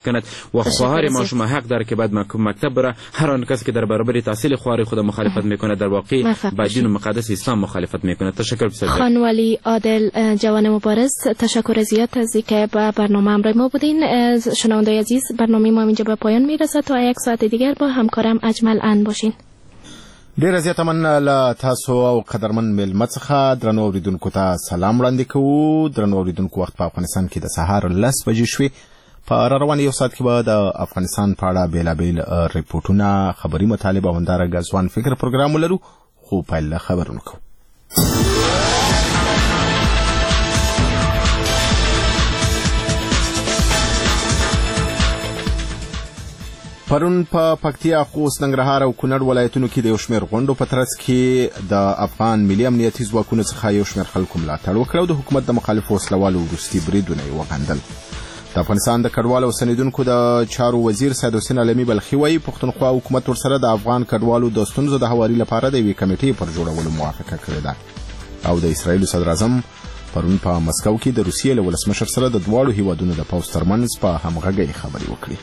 کند و خواهر ما شما حق داره که بعد مکتب بره. هر آن کسی که در برابر تحصیل خواهر خود مخالفت میکنه در واقع با دین مقدس اسلام مخالفت میکنه. تشکر بسیار. خانم ولی عادل جوان مبارز، تشکر زیاد از اینکه با برنامه همراه ما بودین. شنوندگان عزیز، برنامه ما اینجا به پایان میرسه. تا یک ساعت دیگر با همکارم اجمل ان باشین. ډیر زیات مننه له تاسو او قدرمن میلمه څخه. درنو اوریدونکو ته سلام وړاندې کوو. درنو اوریدونکو، وخت په افغانستان کې د سهار 10 بجې شوې. په روان یو ساعت کې به د افغانستان په اړه بیلابیل ریپورټونه، خبري مطالب او همدارنګه ځوان فکر پروګرام ولرو. خو پیل له خبرونو کوو. پرون په پکتیا، خوست، ننګرهار او کونړ ولایتونو کې د یو شمېر غونډو په ترڅ کې د افغان ملي امنیتي ځواکونو څخه یو شمېر خلکو ملاتړ وکړ او د حکومت د مخالفو وسلوالو وروستي بریدونه یې وغندل. د افغانستان د کډوالو او ستنېدونکو د چارو وزیر سید حسین علمي بلخي وایي پښتونخوا حکومت ورسره د افغان کډوالو د ستونزو د هواري لپاره د یوې کمیټې پر جوړولو موافقه کړې ده. او د اسرایلو صدر اعظم پرون په مسکو کې د روسیې له ولسمشر سره د دواړو هیوادونو د پوځ ترمنځ په همغږۍ خبرې وکړې.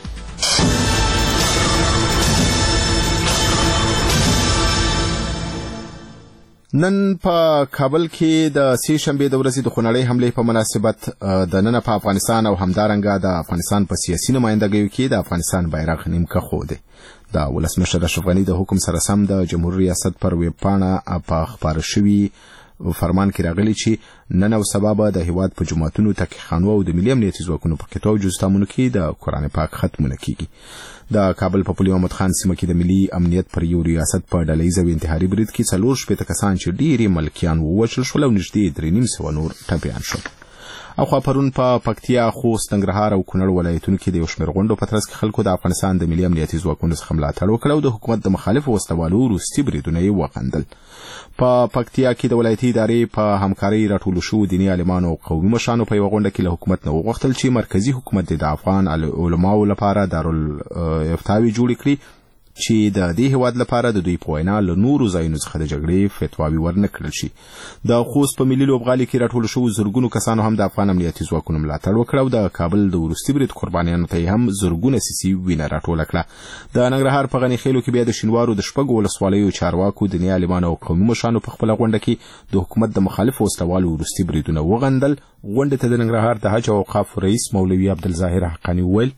نن په کابل کې د سې شنبې د ورځې د خونړۍ حملې په مناسبت د نن په افغانستان او همدارنګه د افغانستان په سیاسي نمایندګیو کې د افغانستان بیرغ نیمکه خوده. د ولسمشر اشرف غني د حکم سره سم د جمهور ریاست پر ویب پاڼه په خبر شوی فرمان کې راغلی چې نن او سبا به د هیواد په جماعتونو، تکخانو او د ملي امنیتي ځواکونو په قطعو جزتامونو کې د قرآن پاک ختمونه کیږي. د کابل په پل محمد خان سیمه کې د ملي امنیت پر یو ریاست په ډلهییز او انتحاري برید کې 4 کسان چې ډېری ملکیان ووژل شول او نږدې 3.5 نور ټپیان شول. او خو پرون په پکتیا، خوست، ننګرهار او کونړ ولایتونو کې د یو شمېر غونډو په ترڅ کې خلکو د افغانستان د ملي امنیتي ځواکونو څخه ملاتړ وکړ او د حکومت د مخالفو وسلوالو وروستي بریدونه یې وغندل. په پکتیا کې د ولایتي ادارې په همکارۍ راټولو شوو دیني عالمانو او قومي مشرانو په یوه غونډه کې له حکومت نه وغوښتل چې مرکزي حکومت د افغان علماو لپاره دارالافتاوې جوړې کړي چې د دې هیواد لپاره د دوی په وینا له نورو ځایونو څخه د جګړې فتواوې ورنه کړل شي. د خوست په ملي لوبغالي کې راټولو شوو زرګونو کسانو هم د افغان امنیتي ځواکونو ملاتړ وکړ او د کابل د وروستي برید قربانیانو ته هم زرګونه سیسي وینه راټوله کړه. د ننګرهار په غني خیلو کې بیا د شینوارو د شپږو ولسوالیو چارواکو، دیني عالمانو او قومي مشرانو په خپله غونډه کې د حکومت د مخالفو وسلوالو وروستي بریدونه وغندل. غونډې ته د ننګرهار د حج او اوقافو رئیس مولوي عبدالظاهر حقاني وویل: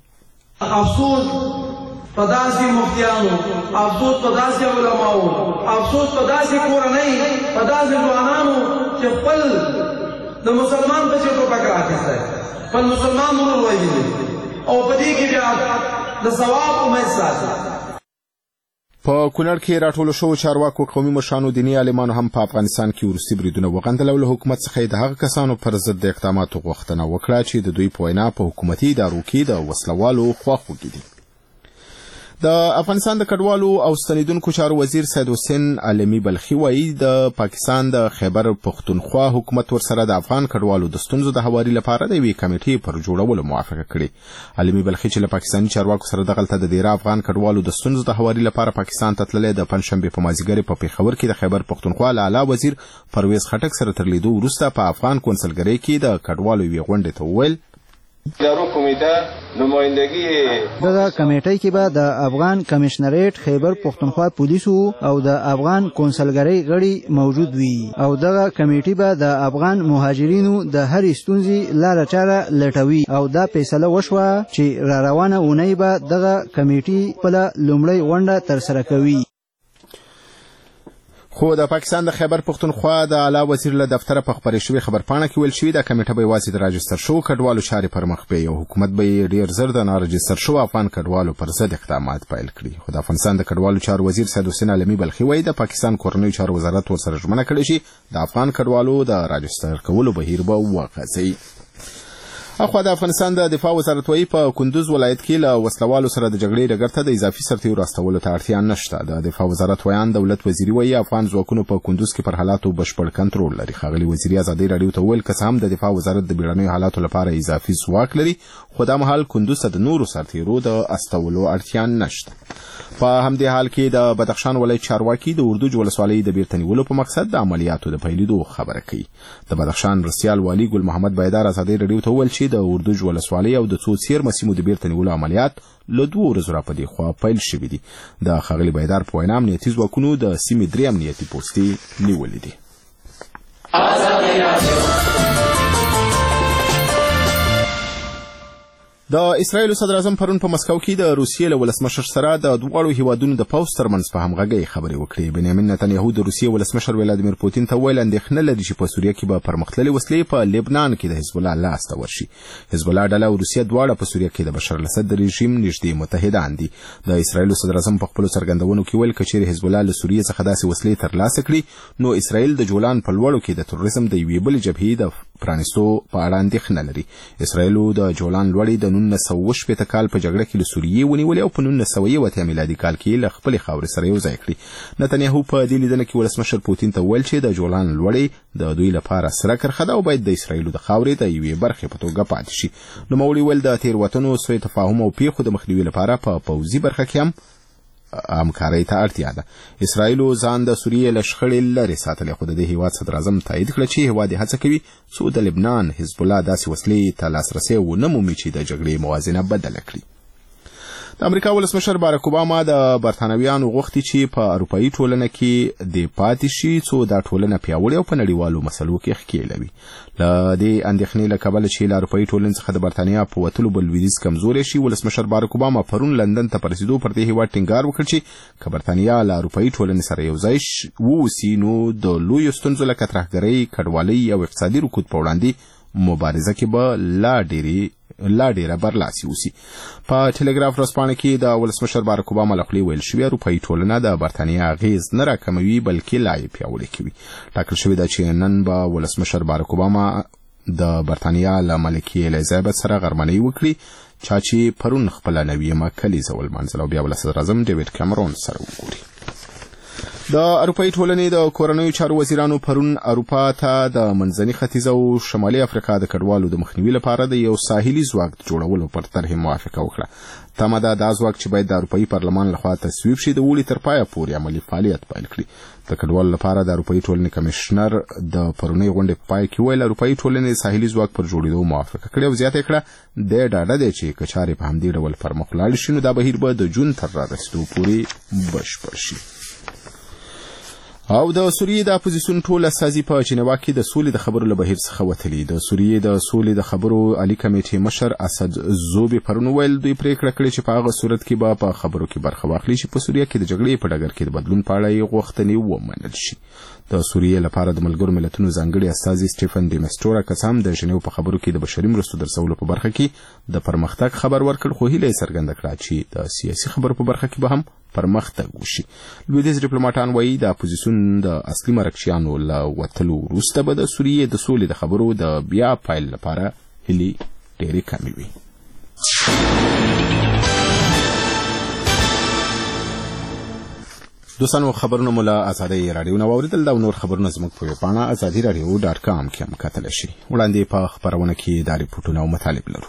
پداسي مفتیانو، افسوس پداسي علماو، افسوس پداسي کورنۍ، پداسي ځوانانو چې خپل د مسلمان په څیر ټوپک راکسته، خپل مسلمان ورور وژلي او په دې کې بیا د ثواب امید ساتي. په کونړ کې راټولو شوو چارواکو، قومي مشرانو، دیني عالمانو هم په افغانستان کې وروستي بریدونه وغندل او له حکومت څخه د هغه کسانو پر ضد د اقداماتو غوښتنه وکړه چې د دوی په وینا په حکومتي ادارو کې د وسلوالو خواخوږي دي. د افغانستان د کډوالو او ستنېدونکو چارو وزیر سید حسین علمي بلخي وایي د پاکستان د خیبر پښتونخوا حکومت ورسره د افغان کډوالو د ستونزو د هواري لپاره د یوې کمیټې پر جوړولو موافقه کړې. علمي بلخي چې له پاکستاني چارواکو سره دغلته د ډېره افغان کډوالو د ستونزو د هواري لپاره پاکستان ته تللی، د پنجشنبې په مازدیګر په پېښور کې د خیبر پښتونخوا له اعلی وزیر پرویز خټک سره تر لیدو وروسته په افغان کونسلګرۍ کې د کډوالو یوې غونډې ته وویل: دغه کمیټې کې به د افغان کمشنریټ، خیبر پښتونخوا پولیسو او د افغان کونسلګرۍ غړي موجود وي او دغه کمیټې به د افغان مهاجرینو د هرې ستونزې لاره چاره لټوي او دا فیصله وشوه چې را روانه اونۍ به دغه کمیټې خپله لومړۍ غونډه ترسره کوي. خو د پاکستان د خیبر پښتونخوا د اعلی وزیر له دفتره په خپرې شوې خبرپاڼه کې ویل شوي دا کمیټه به یوازې د راجستر شوو کډوالو چارې پر مخ بیايي او حکومت به یې ډېر زر د ناراجستر شوو افغان کډوالو پر ضد اقدامات پیل کړي. خو د افغانستان د کډوالو چارو وزیر سید حسین علمي بلخي وایي د پاکستان کورنیو چارو وزارت ورسره ژمنه کړې شي د افغان کډوالو د راجستر کولو بهیر به وغځوي. اخوا د افغانستان د دفاع وزارت وایي په کندوز ولایت کې له وسلوالو سره د جګړې ډګر ته د اضافي سرتیرو استولو ته اړتیا نشته. د دفاع وزارت ویان دولت وزیري وایي افغان ځواکونو په کندوز کې پر حالاتو بشپړ کنټرول لري. ښاغلي وزیري ازادۍ راډیو ته وویل که څه هم د دفاع وزارت د بیړنیو حالاتو لپاره اضافي ځواک لري، خو دا مهال کندوز ته د نورو سرتیرو د استولو اړتیا نشته. په همدې حال کې د بدخشان ولایت چارواکي د اردوج ولسوالۍ د بیرته نیولو په مقصد د عملیاتو د پیلېدو خبره کوي. د بدخشان رسیال والي ګل محمد بایدار ازادۍ راډیو ته وویل چې د اردوج ولسوالۍ او د څو څیرمه سیمو د بیرته نیولو عملیات له 2 ورځو راپدې خوا پیل شوي دي. د ښاغلي بیدار په وینا امنیتي ځواکونو د سیمې 3 امنیتي پوستې نیولې دي. د اسرایل صدر اعظم پرون په مسکو کې د روسیې له ولسمشر سره د دواړو هیوادونو د پوځ ترمنځ په همغږۍ خبرې وکړې. بنیامین نتنیاهو د روسیې ولسمشر ولادیمیر پوتین ته وویل اندېښنه لري چې په سوریه کې به پرمختللې وسلې په لبنان کې د حزب الله لاس ته ورشي. حزب الله ډله او روسیه دواړه په سوریه کې د بشار الاسد رژیم نږدې متحدان دي. د اسرایل صدر اعظم په خپل څرګندونو کې ویل کچېرې حزب الله له سوریې څخه داسې وسلې ترلاسه کړي نو اسرایل د جولان په لوړو کې د تروریزم د یوې بلې جبهې د پرانیستو په اړه اندېښنه لري. اسرایل د جولان لوړې د 1918 کال په جګړه کې له سوریې ونیولې او په 1970 میلادي کال کې له خپلې خاورې سره یو ځای کړې. نتنیاهو په دې لیدنه کې ولسمشر پوتین ته ویل چې د جولان لوړې د دوی لپاره سره کرښه ده او باید د اسرایلو د خاورې د یوې برخې په توګه پاتې شي. نوموړي ویل د تېروتنو سوء تفاهم او پیښو د مخنیوي لپاره په پوځي برخه کې هم همکارۍ ته اړتیا ده. اسرایلو ځان د سوریې له شخړې لرې ساتلی خو د دې هیواد صدر اعظم تایید کړه چې هیواد یې هڅه کوي څو د لبنان حزب الله داسې وسلې ته لاسرسی ونه مومي چې د جګړې موازنه بدله کړي. د امریکا ولسمشر بارک اوباما د برتانویانو غوښتي چې په اروپایي ټولنه کې د پاتې شي څو دا ټولنه پیاوړې او په نړیوالو مسلو کې ښکېلوي. له دې اندېښنې له کبله چې له اروپایي ټولنې څخه د برتانیا په وتلو به لویدیځ کمزوری شي ولسمشر بارک اوباما پرون لندن ته په رسېدو پر دې هیواد ټینګار وکړ چې که برتانیا له اروپایي ټولنې سره یو ځای واوسي نو د لویو ستونزو لکه ترهګرۍ کډوالۍ او اقتصادي رکود په وړاندې مبارزه کې به لا ډیره برلاسي اوسي. په ټلګراف ورځپاڼه کې د ولسمشر بارک اوباما له خولې ویل شوي اروپایي ټولنه د برتانیا اغیز نه راکموي بلکې لا یې پیاوړې کوي. ټاکل شوې ده چې نن به ولسمشر بارک اوباما د برتانیا له ملکې الیزابت سره غرمنۍ وکړي چا چې پرون خپله نویمه کلیزه ولمانځله او بیا به له صدر اعظم ډیویډ کامرون سره وګوري. د اروپایي ټولنې د کورنیو چارو وزیرانو پرون اروپا ته د منځني ختیځ او شمالي افریقا د کډوالو د مخنیوي لپاره د یو ساحلي ځواک جوړولو پر طرحې موافقه وکړه. تمه ده دا ځواک چې باید د اروپایي پارلمان لخوا تصویب شي د اوړي تر پایه پورې عملي فعالیت پیل کړي. د کډوالو لپاره د اروپایي ټولنې کمشنر د پرونۍ غونډې په پای کې ویل اروپایي ټولنې د ساحلي ځواک پر جوړېدو موافقه کړې او زیاته کړه د ډاډه دی چې که چارې په همدې ډول پرمخ ولاړې شي نو دا بهیر به د جون تر رارسېدو پورې بشپړ شي. او د سوریې د اپوزیسیون ټول استازي په جنیوا کې د سولې د خبرو له بهیر څخه وتلي. د سوریې د سولې د خبرو عالی کمیټې مشر اسد زوبي پرون ویل دوی پریکړه کړې چې په هغه صورت کې به په خبرو کې برخه واخلي چې په سوریه کې د جګړې په ډګر کې د بدلون په اړه یې غوښتنې ومنل شي. د سوریې لپاره د ملګرو ملتونو ځانګړي استازي سټیفن ډي مسټورا کسام د ژنیو په خبرو کې د بشري مرستو د رسولو په برخه کې د پرمختګ خبر ورکړ خو هیله یې څرګنده کړه چې د سیاسي خبرو په برخه کې به هم پرمختګ وشي. لویدیځ ډیپلوماټان وایي د اپوزیسیون د اصلي مرکچیانو له وتلو وروسته به د سوریې د سولې د خبرو د بیا پیل لپاره هیلې ډېرې کمې وي. دوستانو خبرونه مو له ازادۍ راډیو نه واورېدل دا نور خبرونه زموږ په ویبپاڼه azadiradio.com کې هم کتلی شي. وړاندې په خپرونه کې دا ریپورټونه او مطالب لرو.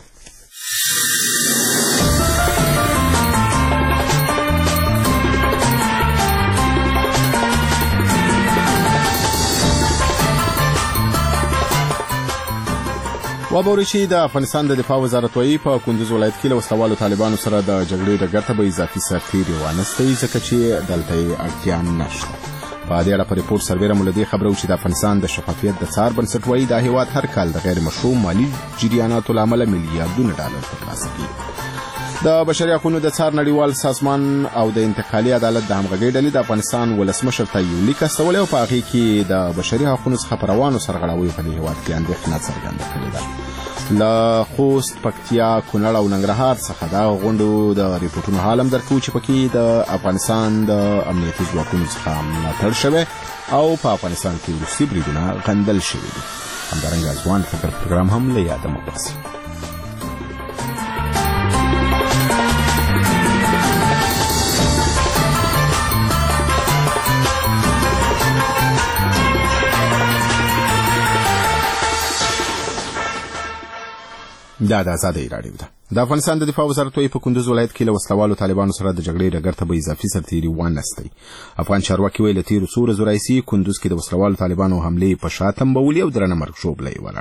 وابوري چې د افغانستان د دفاع وزارت وایي په کندوز ولایت کې له وسلوالو طالبانو سره د جګړې ډګر ته به اضافي سرتیري وانستوي ځکه چې دلته یې اړتیا نشته. په دې اړه په ریپورټ سربیره مو له دې خبره چې د افغانستان د شفافیت د څار بنسټ وایي دا هیواد هر کال د غیر مشروع مالي جریاناتو له امله میلیاردونه ډالر ترلاسه کوي. د بشري حقوقو د څار نړیوال سازمان او د انتقالي عدالت د همغږۍ ډلې د افغانستان ولسمشر ته یو لیک استولی او په هغې کې د بشري حقوقو څخه په روانو سرغړاویو په دې هېواد کې اندېښنه څرګنده کړې ده. له خوست، پکتیا، کونړ او ننګرهار څخه د غونډو د ریپورټونو حال هم درکوو چې پکې د افغانستان د امنیتي ځواکونو څخه ملاتړ شوی او په افغانستان کې وروستي بریدونه غندل شوي دي. همدارنګه ځوان فکر پروګرام هم له یاده مه باسي. دا د ازادۍ راډیو ده. د افغانستان د دفاع وزارت وایي په کندوز ولایت کې له وسلوالو طالبانو سره د جګړې ډګر ته به اضافي سرتیري وانستی. افغان چارواکي وایي له تېرو څو ورځو راهیسې کندوز کې د وسلوالو طالبانو حملې په شا تنبولي او درنه مرګ ژوبله یې ولاړولې.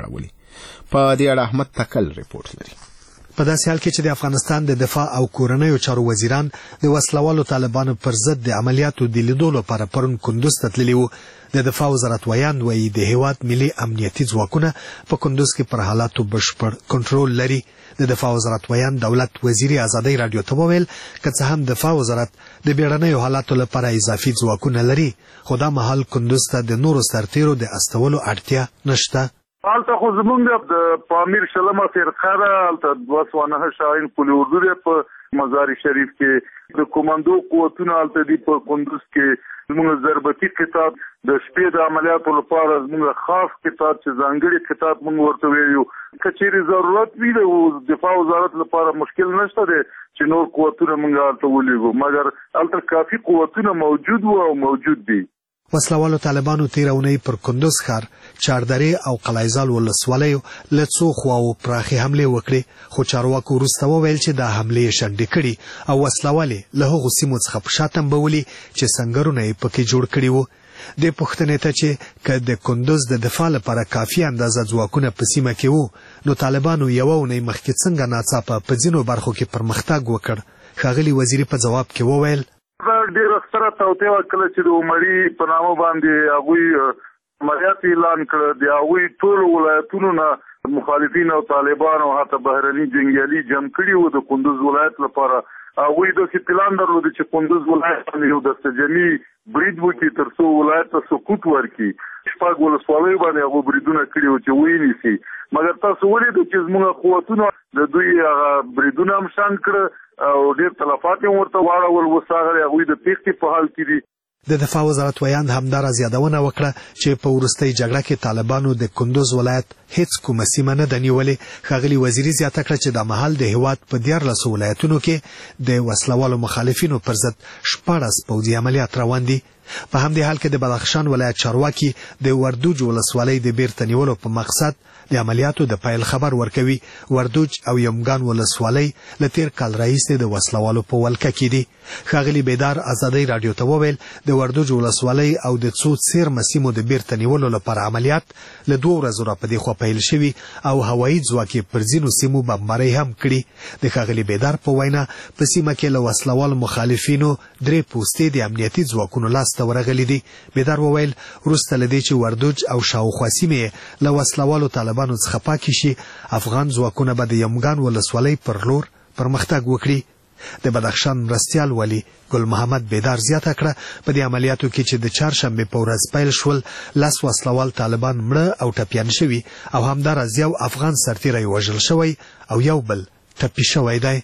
په دې اړه احمد تکل ریپورت لري. په داسې حال کې چې د افغانستان د دفاع او کورنیو چارو وزیران د وسلوالو طالبانو پر ضد د عملیاتو د لیدو لپاره پرون کندوز ته تللي وو. د دفاع وزارت ویاند وایي د هیواد ملي امنیتي ځواکونه په کندوز کې پر حالاتو بشپړ کنټرول لري. د دفاع وزارت ویاند دولت وزیر ازادي رادیو ته وویل که څه هم دفاع وزارت د بیړنیو حالاتو لپاره اضافي ځواکونه لري، خو دا مهال کندوز ته د نورو سرتیرو د استولو اړتیا نشته. هلته خو زمونږ د پامیر شلمه فرقه ده، هلته 209 شاهین پل اردو دی په مزار شریف کې، د کوماندو قوتونه هلته دي په کندوز کې. زمونږ ضربتي قطاع د شپې د عملیاتو لپاره زمونږ خاص قطاع چې ځانګړي قطاع مونږ ورته ویلو، که چیرې ضرورت وي د دفاع وزارت لپاره مشکل نشته دی چې نور قوتونه مونږ هلته ولیږو، مګر هلته کافي قوتونه موجود وو او موجود دي. وسلوالو طالبانو تیره اونۍ پر کندوز ښار، چاردرې او قلعهزال ولسوالیو له څو خواو پراخې حملې وکړې، خو چارواکو وروسته وویل چې دا حملې یې شنډې کړي او وسلوالې له هغو سیمو څخه په شا تمبولي چې سنګرونه یې پکې جوړ کړي وو. دې پوښتنې ته چې که د کندوز د دفاع لپاره کافي اندازه ځواکونه په سیمه کې وو، نو طالبانو یوه اونۍ مخکې څنګه ناڅاپه په ځینو برخو کې پرمختګ وکړ. ښاغلي وزیري په ځواب کې وویل ډېره ستره توطیه وه کله چې د عمري په نامه باندې هغوی عملیات اعلان کړه. د هغوی ټولو ولایتونو نه مخالفین او طالبان او حتی بهرني جنګیالي جمع کړي وو د کندوز ولایت لپاره. هغوی داسې پلان درلود چې کندوز ولایت باندې یو دستجمي برید وکړي تر څو ولایت ته سقوط ورکړي. 6 ولسوالیو باندې هغو بریدونه کړي وو چې ونیسي، مګر تاسو ولیدو چې زموږ قوتونو د دوی هغه بریدونه هم شنډ کړه او ډېر تلفات یې ورته واړول. اوس هغه هغوی د تېښتې په حال کې دي. د دفاع وزارت ویاند همداراز یادونه وکړه چې په وروستۍ جګړه کې طالبانو د کندوز ولایت هیڅ کومه سیمه نه ده نیولې. ښاغلي وزیري زیاته کړه چې دا مهال د هیواد په 14 ولایتونو کې د وسلوالو مخالفینو پر ضد 14 پوځي عملیات روان دي. په همدې حال کې د بدخشان ولایت چارواکي د وردوج ولسوالۍ د بیرته نیولو په مقصد د عملیاتو د پیل خبر ورکوي. وردوج او یمګان ولسوالۍ له تیر کال راهیسې د وسلوالو په ولکه کې دي. ښاغلي بیدار ازادۍ راډیو ته وویل د وردوج ولسوالۍ او د څو څیرمه سیمو د بیرته نیولو لپاره عملیات له 2 ورځو راپدې خوا پیل شوي او هوایي ځواک یې پر ځینو سیمو بمبارۍ هم کړي. د ښاغلي بیدار په وینا په سیمه کې له وسلوالو مخالفینو 3 پوستې د امنیتي ځواکونو لاسته ورغلي دي. بیدار وویل وروسته له دې چې وردوج او شاوخوا سیمې له وسلوالو طالبانو څخه پاکې شي، افغان ځواکونه به د یمګان ولسوالۍ پر لور پرمختګ وکړي. د بدخشان مرستیال ولی ګل محمد بیدار زیاته کړه په دې عملیاتو کې چې د چهارشنبې په ورځ پیل شول 10 وسلوال طالبان مړه او ټپیان شوي او همداراز یو افغان سرتیری وژل شوی او یو بل ټپي شوی دی.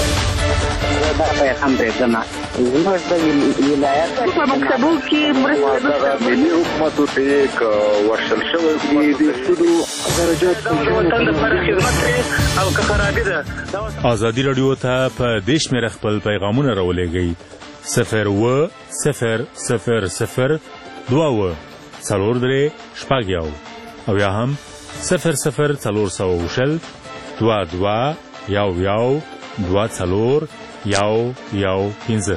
دا پیغام دی زما زموږ د ولایت په مکتبو کې مرسته ملي حکومت ته یک ورشل شوی دی د سودو درجات وطن لپاره خدمت او که خرابې ده. ازادي رادیو ته په دیش مې خپل پیغامونه راولېږئ 02000 22 4 شپږ او یا هم 00400 22 یو 2 یو 15.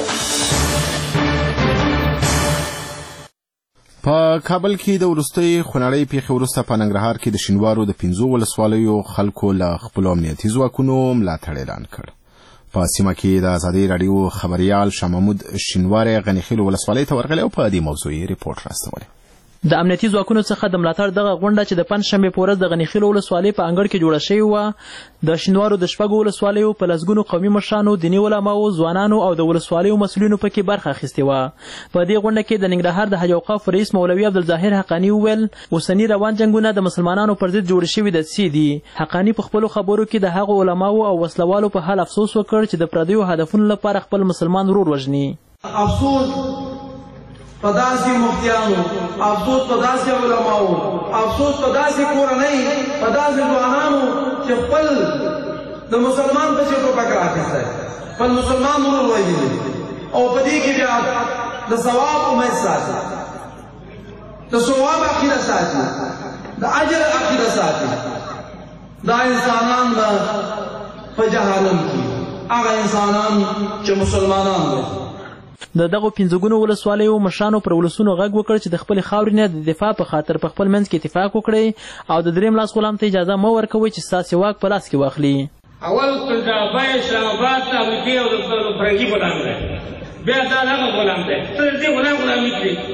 په کابل کې د وروستۍ خونړۍ پیښې وروسته په ننګرهار کې د شینوارو د 15 ولسوالیو خلکو له خپلو امنیتي ځواکونو ملاتړ اعلان کړ. په سیمه کې د ازادي راډیو خبریال شاه محمود شینواری غنیخیل ولسوالۍ ته ورغلی او په دې موضوع ریپورټ راستولی. د امنیتي ځواکونو څخه د ملاتړ دغه غونډه چې د پنځشنبې په ورځ د غنیخیل ولسوالۍ په انګړ کې جوړه شوې وه، د شینوارو د 6 ولسوالیو په لسګونو قومي مشرانو، دیني علماو، ځوانانو او د ولسوالیو مسؤلینو پکې برخه اخیستې وه. په دې غونډه کې د ننګرهار د حج اوقاف رئیس مولوي عبدالظاهر حقاني وویل اوسني روان جنګونه د مسلمانانو پر ضد جوړ شوي دسیسې دي. حقاني په خپلو خبرو کې د هغو علماو او وسلوالو په حال افسوس وکړ چې د پردیو هدفونو لپاره خپل مسلمان ورور وژني. افسوس پداسي مفتیانو، افسوس پداسي علماو، افسوس پداسي کورنۍ، پداسي ځوانانو چې خپل د مسلمان په څیر ټوپک راخیستی، خپل مسلمان ورور وژلي او په دې کې بیا د ثواب امید ساتي، د ثواب عقیده ساتي، د اجر عقیده ساتي. دا انسانان به په جهنم کې هغه انسانان چې مسلمانان دي د دغو 15 ولسوالیو مشرانو پر ولسونو غږ وکړ چې د خپلې خاورې نه د دفاع په خاطر په خپل منځ کې اتفاق وکړي او د دریم لاس غلام ته اجازه مه ورکوئ چې ستاسې واک په لاس کې واخلي. اول قلدابه اسلامآباد ته امریکې او د فرنګي غلام دی، بیا دا هغه غلام دی، ته د دې غلامي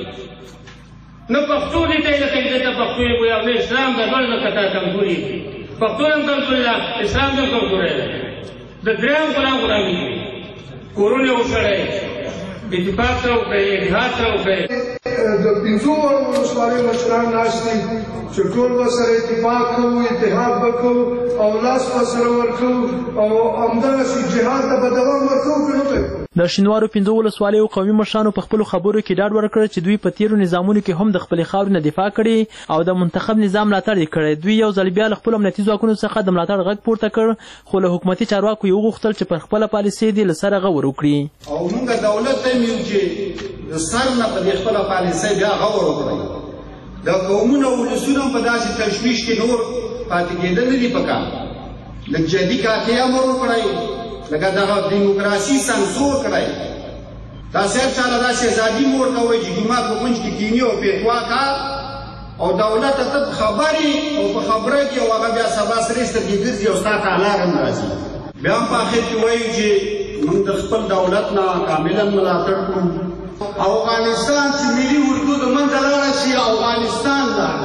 کړي نه پښتو دې ته لکه ته پښتو یې وایي او نه اسلام د بل نه کته کمزوري پښتو هم کمزوري ده، اسلام هم کمزوري ده. د دریم غلامي کړي کورونه وشړئ، اتفاق سره وکړئ، اتحاد سره وکړئ. د 15 ولسوالیو مشران ناست دي چې ټول به سره اتفاق کوو، اتحاد به کوو او لاس به سره ورکوو او همدغسې جهاد ته به دوام ورکوو که نه کوو. د شینوارو 15 ولسوالیو قومي مشرانو په خپلو خبرو کې ډاډ ورکړ چې دوی په تیرو نظامونو کې هم د خپلې خاورې نه دفاع کړې او د منتخب نظام ملاتړ یې کړی. دوی یو ځل بیا له خپلو امنیتي ځواکونو څخه د ملاتړ غږ پورته کړ، خو له حکومتي چارواکو یې وغوښتل چې پر خپله پالیسۍ دې له سره غور وکړي. او موږ دولت ته یو چې د سر نه په دې خپله پالیسۍ بیا غور وکړئ. د قومونو او ولسونو په داسې تشویش کې نور پاتې کېدل نه دي پکار. لږ جدي کاکې امر وکړئ، لکه دغه دیموکراسي سانسور کړئ. دا صرف چاله داسې ازادي مور کوئ چې جومات په کونج کې کینی او پیتوا کا او دولت ته خبرې او په خبره کې او هغه بیا سبا سرې سترګې ګرځي او ستا ته الارم راځي. بیا هم په آخر کې وایو چې موږ د خپل دولت نه کاملا ملاتړ کوو. افغانستان چې ملي اردو د منځه لاړه شي، افغانستان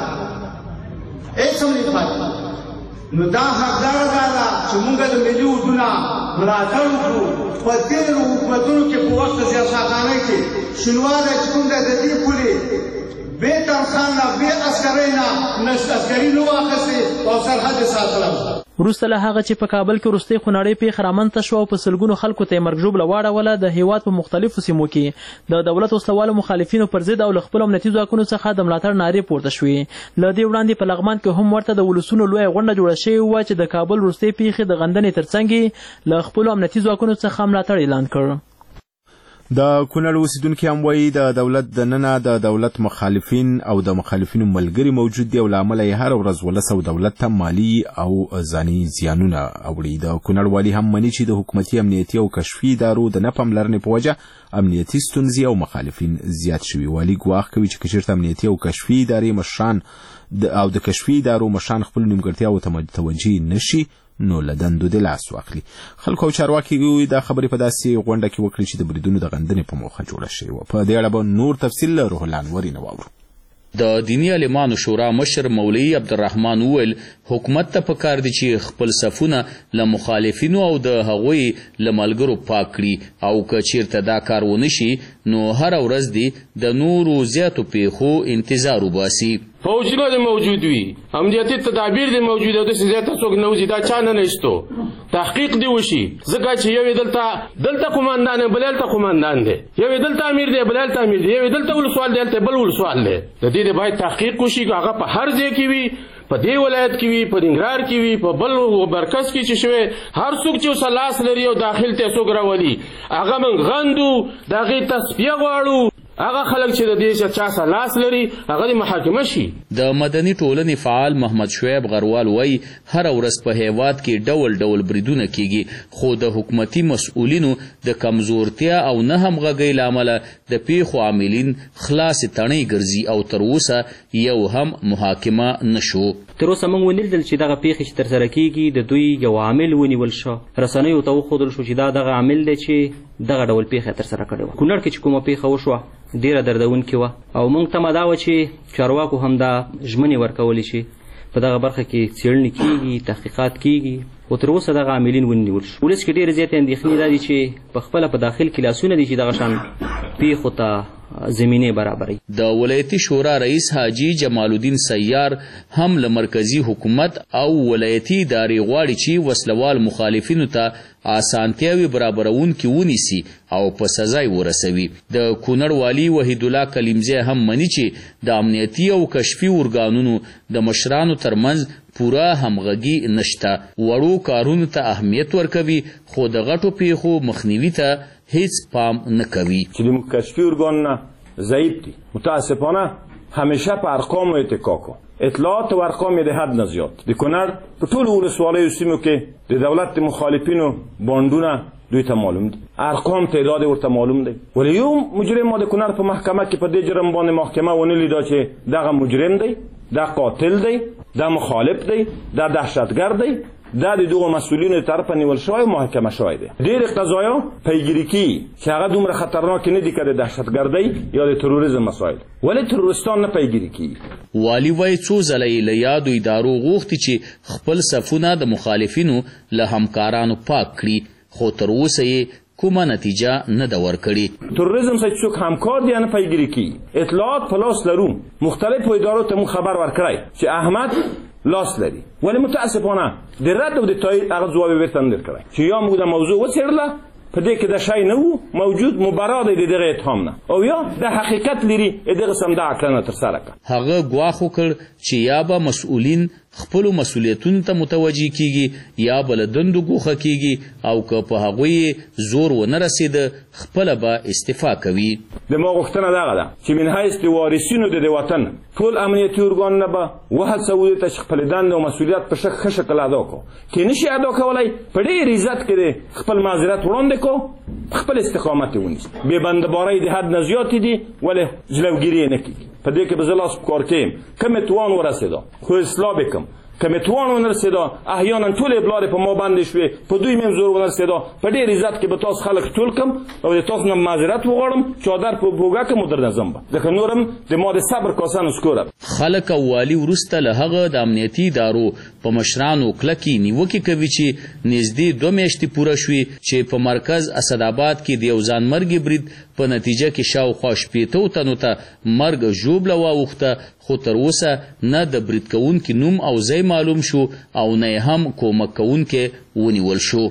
لاړه هېڅ هم نه پاتې. نو دا حقداره دا ده چې موږ د ملي اردو نه ملاتړ وکړو. په تېرو حکومتونو کې په وخت ضیاءالله کې شینواری چې کوم دی د دې پولې بې تنخوا نه بې عسکرۍ نه عسکري نه واخیستې او سرحد یې ساتلی. وروسته له هغه چې په کابل کې وروستۍ خونړۍ پیښه رامنځته شوه او په سلګونو خلکو ته یې مرګ ژوبله واړوله، د هېواد په مختلفو سیمو کې د دولت وسلوالو مخالفینو پر ضد او له خپلو امنیتي ځواکونو څخه د ملاتړ نارې پورته شوې. له دې وړاندې په لغمان کې هم ورته د ولسونو لویه غونډه جوړه شوې وه چې د کابل وروستۍ پیښې د غندنې تر څنګ له خپلو امنیتي ځواکونو څخه ملاتړ اعلان کړ. د کونړ اوسیدونکي هم وایي د دولت دننه د دولت مخالفین او د مخالفینو ملګري موجود دي او له امله یې هر ورځ ولس او دولت ته مالي او ځاني زیانونه اوړي. د کونړ والي هم مني چې د حکومتي امنیتي او کشفي ادارو د نه پاملرنې په وجه امنیتي ستونزې او مخالفین زیات شوي. والي ګواښ کوي چې که چېرته امنیتي او کشفي ادارې مشران او د کشفي ادارو مشران خپلو نیمګړتیاوو ته متوجه نشي نو له دندو د لاس واخلي. خلکو او چارواکي دا خبرې په داسې غونډه کې وکړي چې د بریدونو د غندنې په موخه جوړه شوې وه. په دې اړه به نور تفصیل له روح الله انوري نه واورو. د دینی عالمانو شورا مشر مولوي عبدالرحمن وویل حکومت ته پکار دي چې خپل صفونه له مخالفینو او د هغوی له ملګرو پاک کړي او که چیرته دا کار ونه شي نو هره ورځ دي د نورو زیاتو پیښو انتظار وباسي. فوجونه دې موجود وي، امنیتي تدابیر دې موجود او داسې زیاته څوک نه وځي، دا چا نه ایستو، تحقیق دې وشي. ځکه چې یو یې دلته قومندان دی، بل هلته قومندان دی، یو یې دلته امیر دی، بل هلته امیر دی، یو یې دلته ولسوال دی، هلته بل ولسوال دی. د دې باید تحقیق وشي، هغه په هر ځای کې وي، په دې ولایت کې وي، په ننګرهار کې وي، په بل مرکز کې چې شوی هر څوک چې اوس لاس لري او داخل ته څوک راولي هغه موږ غندو، د هغې تصفیه غواړو. هغه خلک چې د دې چا سره لاس لري هغه د محاکمه شي. د مدني ټولنې فعال محمد شعیب غروال وایي هره ورځ په هیواد کې ډول ډول بریدونه کیږي، خو د حکومتي مسؤلینو د کمزورتیا او نه همغږۍ له امله د پیښو عاملین خلاصې تڼۍ ګرځي او تر اوسه یو هم محاکمه نشو. تر اوسه موږ ونلیدل چې دغه پیښې چې ترسره کیږي د دوی یو عامل ونیول شو، رسنیو ته وښودل شو چې دا دغه عامل دی چې دغه ډول پیښه ترسره کړې وه. کونړ کې چې کومه پیښه وشوه ډېره دردونکې وه او موږ تمه دا وه چې چارواکو هم دا ژمنې ورکولې چې په دغه برخه کې څېړنې کیږي، تحقیقات کیږي، خو تر اوسه دغه عاملین ونیول شو. ولس کې ډېرې زیاتې اندېښنې دا دي چې په خپله په داخل کې لاسونه دي چې دغه شان پیښو ته زمینه برابري. د ولایتي شورا رئیس حاجی جمال الدین سیار هم له مرکزی حکومت او ولایتي ادارې غواړي چې وسلوال مخالفینو ته اسانتیاوي برابرونکي ونیسي او په سزا یې ورسوي. د کونړ والي وحید الله کلیمزی هم مني چې د امنیتي او کشفي ارګانونو د مشرانو ترمنځ پوره همغږي نشته، وړو کارونو ته اهمیت ورکوي خو د غټو پیښو مخنیوي ته هیڅ پام نه کوي. چې د کشفي ارګانونه ضعیف دي، متاسفانه همیشه په ارقام اتکا کو، اطلاعات و ارقام د حد نه زیات. د کونړ په ټولو ولسوالیو سیمو کې د دولت مخالفینو بانډونه دوی ته معلوم دي، ارقام تعداد ورته معلوم دی. ولې یو مجرم ما د کونړ په محکمه کې په دې جرم باندې محکمه ونه لیدا چې دغه مجرم دی، دا قاتل دی، دا مخالف دی، دا دهشتګرد دی، دا د دغو مسؤلینو طرفه نیول شوی او محاکمه شوی دی. ډېر قضایا پیگیری کیږي چې هغه دومره خطرناک نه دي که د دهشتګردۍ یا د تروریزم مسایل. ولې تروریستان نه پیگیری کیږي؟ والي وایي څو ځله یې له یادو ادارو غوښتي چې خپل صفونه د مخالفینو له همکارانو پاک کړي، خو تر اوسه یې کومه نتیجه نه ده ورکړې. تروریزم سره څوک همکار دي نه پیگیری کیږي. اطلاعات په لاس لرو، مختلفو ادارو ته مو خبر ورکړی چې احمد لاس لري، ولی متاسفانه د رد او د تایید هغه ځواب یې ورته نه درکړی چې یا موږ د موضوع وڅېړله په دې کې د شی نه وو موجود، مبرا دی د دغه اتهام نه، او یا د حقیقت لري دغه سم د عقلانه ترسره کړه. هغه ګواښ وکړ چې یا به مسؤلین خپلو مسؤلیتونو ته متوجه کیږي یا به له دندو ګوښه کیږي، او که په هغوی زور ونه رسېده خپله به استعفا کوي. زما غوښتنه دغه ده چې من حیث د وارثینو د وطن ټول امنیتي ارګانونه به وهڅوو ته چې خپل دنده او مسؤلیت په ښه شکل ادا کړو. که نشي ادا کولی په ډېر عزت کې خپل معذرت وړاندې کړو، خپل استقامت یې ونیسي. بې بندهبارۍ د حد نه زیاتې دي، ولې جلوګیري یې نه کېږي. په دې کې به زه لاس په کار کې یم، کوم توان ورسېده خو اصلاح بکم، که مې توان ونه رسېده احیانا ټولې بلارې په ما باندې شوې، په دوی مې هم زور ونه رسېده، په ډېر عزت کې به تاسو خلک ټول کړم او د تاسو نه معذرت وغواړم، چادر په بوګه کې مو درنظم به، ځکه نورم د ما د صبر کاسه نسکوره. خلک او والي وروسته له هغه د امنیتي ادارو په مشرانو کلکې نیوکې کوي چې نږدې 2 میاشتې پوره شوې چې په مرکز اسداباد کې د یو ځانمرګي برید په نتیجه کې شاوخوا 80 تنو ته مرګ ژوبله واوښته، خو تر اوسه نه د برید کوونکي نوم او ځای معلوم شو او نه هم کومک کوونکی ونیول شو.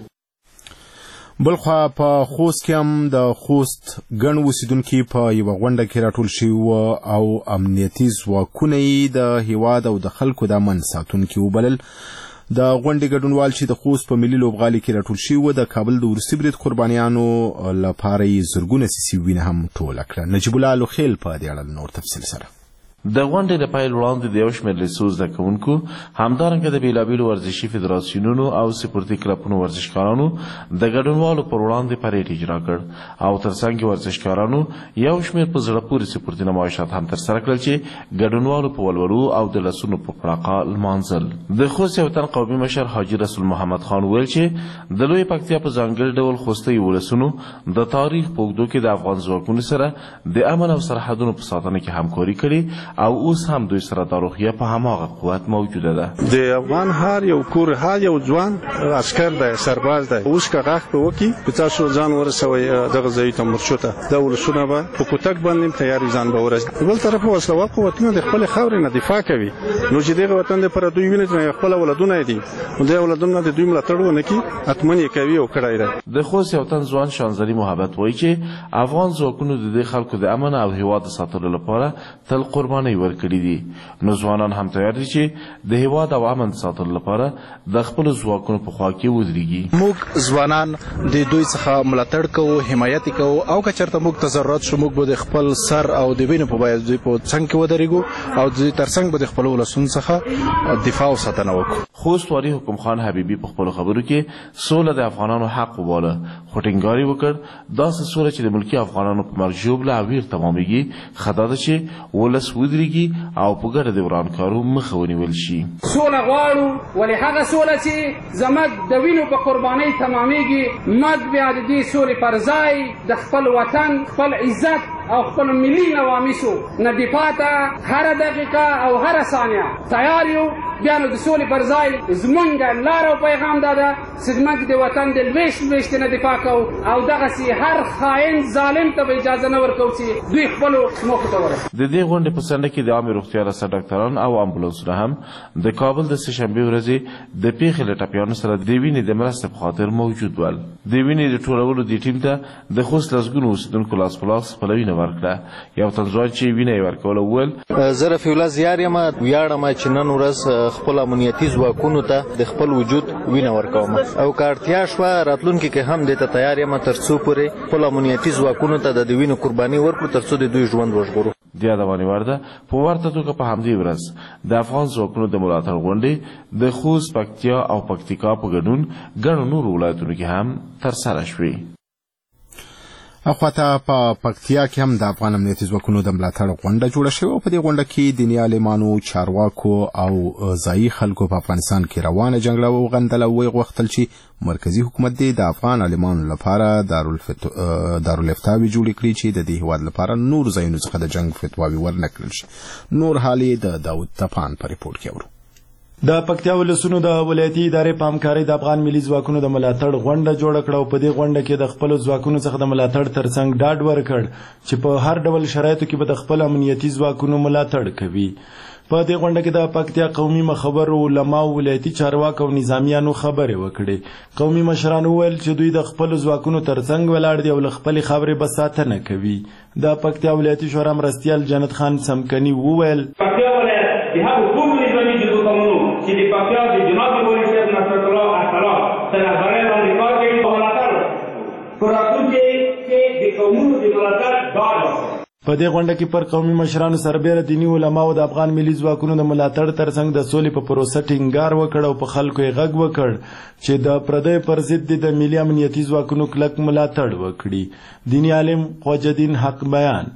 بلخوا په خوست کې هم د خوست ګڼ اوسیدونکي په یوه غونډه کې راټول شوي وو او امنیتي ځواکونه یې د هیواد او د خلکو د امن ساتونکي وبلل. د غونډې ګډونوال چې د خوست په ملي لوبغالي کې راټول شوي وو د کابل د وروستي برید قربانیانو لپاره یې زرګونه سیسي وینه هم ټوله کړه. نجیب الله لوخیل په دې اړه نور تفصیل سره. د غونډې د پیل وړاندې د یو شمېر لیسو زده کوونکو، همدارنګه د بېلابېلو ورزشي فدراسیونونو او سپورتي کلبونو ورزشکارانو د ګډونوالو پر وړاندې پریډ اجرا کړ او ترڅنګ یې ورزشکارانو یو شمېر په زړه پورې سپورتي نمایشات هم ترسره کړل چې ګډونوالو په ولولو او د لاسونو په پړاقه لمانځل. د خوست یو تن قومي مشر حاجي رسول محمد خان ویل چې د لوی پکتیا په ځانګړي ډول خوستی ولسونو د تاریخ په اوږدو کې د افغان ځواکونو سره د امن او سرحدونو په ساتنه کې همکاري کړې او اوس هم دوی سره دا روحیه په هماغه قوت موجوده ده. د افغان هر یو کور هر یو ځوان عسکر دی، سرباز دی. اوس که غاښ په وکړي په تاسو ځان ورسوئ دغه ځای ته مرچو ته، دا ولسونه به په کوتک باندې تیاري ځان به ورسوي. بل طرف وسلوال قوتونه د خپلې خاورې نه دفاع کوي، نو چې دغه وطن دپاره دوی ویني چې خپل اولادونه دي، نو د اولادونه د دوی ملاتړ ونه کړي حتما یې کوي او کړی دی. د خوست یو تن ځوان شانزلي محبت وایي چې افغان ځواکونو د دې خلکو د امن او هیواد د ساتلو لپاره تل قربانۍ ورکړي دي، نو ځوانان هم تیار دي چې د هیواد او امن ساتلو لپاره د خپلو ځواکونو په خوا کې ودرېږي. موږ ځوانان د دوی څخه ملاتړ کوو، حمایت کوو، او که چېرته موږ ته ضرورت شو موږ به د خپل سر او د وینې په بیه دوی په څنګ کې ودرېږو او دوی تر څنګ به د خپلو ولسونو څخه دفاع او ساتنه وکړو. خوست والي حکم خان حبیبي په خپلو خبرو کې سوله د افغانانو حق وباله، خو ټینګار یې وکړ داسې سوله چې د ملکي افغانانو په مرګ ژوبله او ویر تمامېږي ښه دا ده چې ولس ودرېږي او په ګډه د ورانکارو مخه ونیول شي. سوله غواړو، ولې هغه سوله چې زموږ د وینو په قربانۍ تمامېږي، موږ بیا د دې سولې پر ځای د خپل وطن، خپل عزت او خپل ملي نواميسو نه دفاع ته هره دقیقه او هره ثانیه تیار یو. بیا نو د سولې پر ځای زمونږ لاره او پیغام دا ده چې موږ د وطن د لویشت نه دفاع کوو او دغسې هر خاین ظالم ته به اجازه نه ورکوو چې دوی خپلو موخو ته ورسوي. د دې غونډې په څنډه کې د عامې روغتیا رسا ډاکټران او امبولانسونه هم د کابل د سهشنبې ورځې د پیښې له ټپیانو سره د وینې د مرستې په خاطر موجود ول. د وینې د ټولولو دې ټیم ته د خوست لسګونو اوسېدونکو لاس په لاس خپله وینه ورکړه. یو تن ځوان چې وینه یې ورکوله وویل زه رفیع الله زیار یم، ویاړم چې نن ورځ خپل امنیتي ځواکونو ته د خپل وجود وینه ورکوم او که اړتیا شوه راتلونکي کې هم دې ته تیار یم تر څو پورې خپل امنیتي ځواکونو ته د وینو قرباني ورکړو تر څو د دوی ژوند وژغورو. د یادونې وړ ده په ورته توګه په همدې ورځ د افغان ځواکونو د ملاتړ غونډې د خوست، پکتیا او پکتیکا په ګډون ګڼو نورو ولایتونو کې هم ترسره شوې. اخواته په پکتیا کې هم د افغان امنیتي ځواکونو د ملاتړ غونډه جوړه شوې او په دې غونډه کې دیني عالمانو، چارواکو او ځایي خلکو په افغانستان کې روانه جګړه وغندله او وغوښتل چې مرکزی حکومت دې د افغان عالمانو لپاره دارالفتاوي جوړې کړي چې د دې هېواد لپاره نور ځایونو څخه د جنګ فتواوې ورنه کړل شي. نور حال یې د داود تپان په ریپورټ کې اورو. د پکتیا ولسونو د ولایتي ادارې په همکارۍ د افغان ملي ځواکونو د ملاتړ غونډه جوړه کړه او په دې غونډه کې د خپلو ځواکونو څخه د ملاتړ ترڅنګ ډاډ ورکړ چې په هر ډول شرایطو کې به د خپل امنیتي ځواکونو ملاتړ کوي. په دې غونډه کې د پکتیا قومي مخبرو، علماو، ولایتي چارواکو او نظامیانو خبرې وکړې. قومي مشرانو وویل چې دوی د خپلو ځواکونو ترڅنګ ولاړ دي او له خپلې خاورې به ساتنه کوي. د پکتیا ولایتي شورا مرستیال جنت خان سمکني وویل چې د پکتیا د جناب مولوي صاحب نصرت الله احترام تنظرۍ باندې کار کوي په ملاتړ په راتلونکي کې د قومونو د ملاتړ ډاډ ورکوي. په دې غونډه کې پر قومي مشرانو سربېره دیني علماو د افغان ملي ځواکونو د ملاتړ ترڅنګ د سولې په پروسه ټینګار وکړ او په خلکو یې غږ وکړ چې د پردیو پر ضد د ملي امنیتي ځواکونو کلک ملاتړ وکړي. دیني عالم خواجه دین حق بیان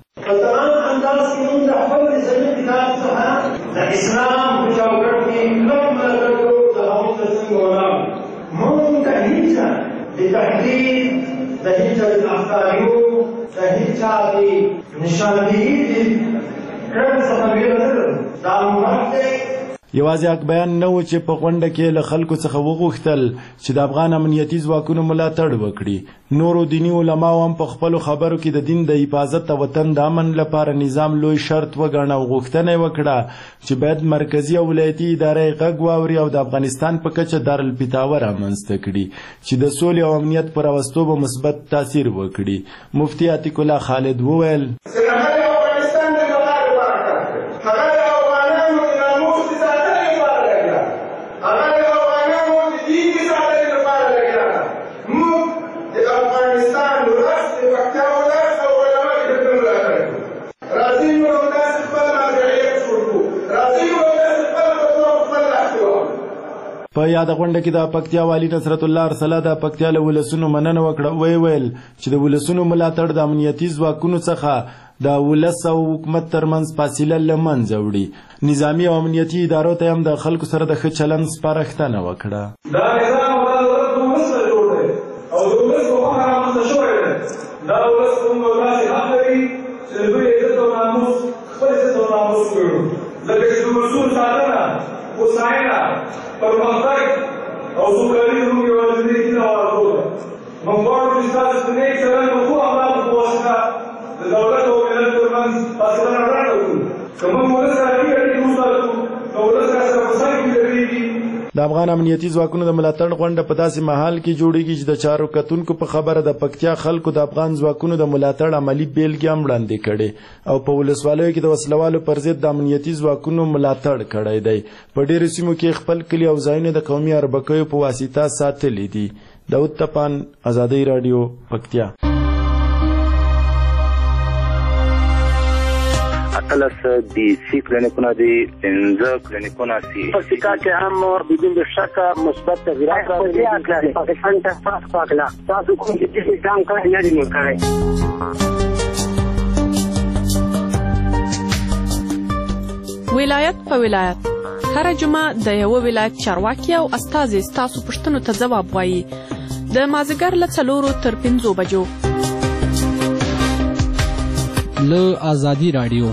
تحديد نتيجة الأفكاريون نتيجة نشاندهی کرد سخنویره دا مرده یوازې حق بیان نه و چې په غونډه کې له خلکو څخه وغوښتل چې د افغان امنیتي ځواکونو ملاتړ وکړي. نورو دیني علماو هم په خپلو خبرو کې د دین د حفاظت او وطن د امن لپاره نظام لوی شرط وګڼه او غوښتنه یې وکړه چې باید مرکزي او ولایتي ادارې غږ واوري او د افغانستان په کچه دارالفتاوه رامنځته کړي چې د سولې او امنیت پر راوستو به مثبت تاثیر وکړي. مفتي عتیق الله خالد وویل په یاد غونډه کې د پکتیا والی نصرت الله ارسله د پکتیا له ولسونو مننه وکړه. ویل چې د ولسونو ملاتړ د امنیتي ځواکونو څخه د ولس او حکومت ترمنځ فاصله له منځه وړي. نظامي او امنیتي ادارو ته هم د خلکو سره د ښه چلند سپارښتنه وکړه. دا نظام د ولس په مسله جوړ دی او د ولس په خوا رامنځته شوی دی. دا ولس کوم داسې حق لري چې د دوی عزت او ناموس خپل عزت او ناموس کړو لکه چې د مسؤل ساتنه، هوساینه، پرمختګ او سوکالي زموږ یوازینۍ هیله او ارزو ده. موږ غواړو چې ستاسو د نیک چلند او ښو اخلاقو په واسطه د دولت او ملت ترمنځ فاصله راټیټه کړو. که موږ ولس سره ښې اړیکې وساتو، که ولس راسره په سر کې درېږي. د افغان امنیتي ځواکونو د ملاتړ غونډه په داسې مهال کې جوړیږي چې د چارو کتونکو په خبره د پکتیا خلکو د افغان ځواکونو د ملاتړ عملی بیلګې هم وړاندې کړي او په ولسوالیو کې د وسلوالو پر ضد د امنیتي ځواکونو ملاتړ کړی دی. په ډېرو سیمو کې خپل کلي او ځایونه د قومي اربکیو په واسطه ساتلي دي. داود تپان، ازادۍ راډیو، پکتیا. اتلس دی سی کلینیکونه دی، 15 کلینیکونه سی په سیکا کې هم بدون شک مثبت تغیرات راغلي دي. پاکستان ته پاکلا تاسو کوم چې ځان کړی نه دی کړی. ولایت په ولایت هر جمعه د یو ولایت چارواکي او استازي تاسو پوښتنو ته ځواب وایي. د مازیګر له 4 تر 5 بجو له ازادي رادیو.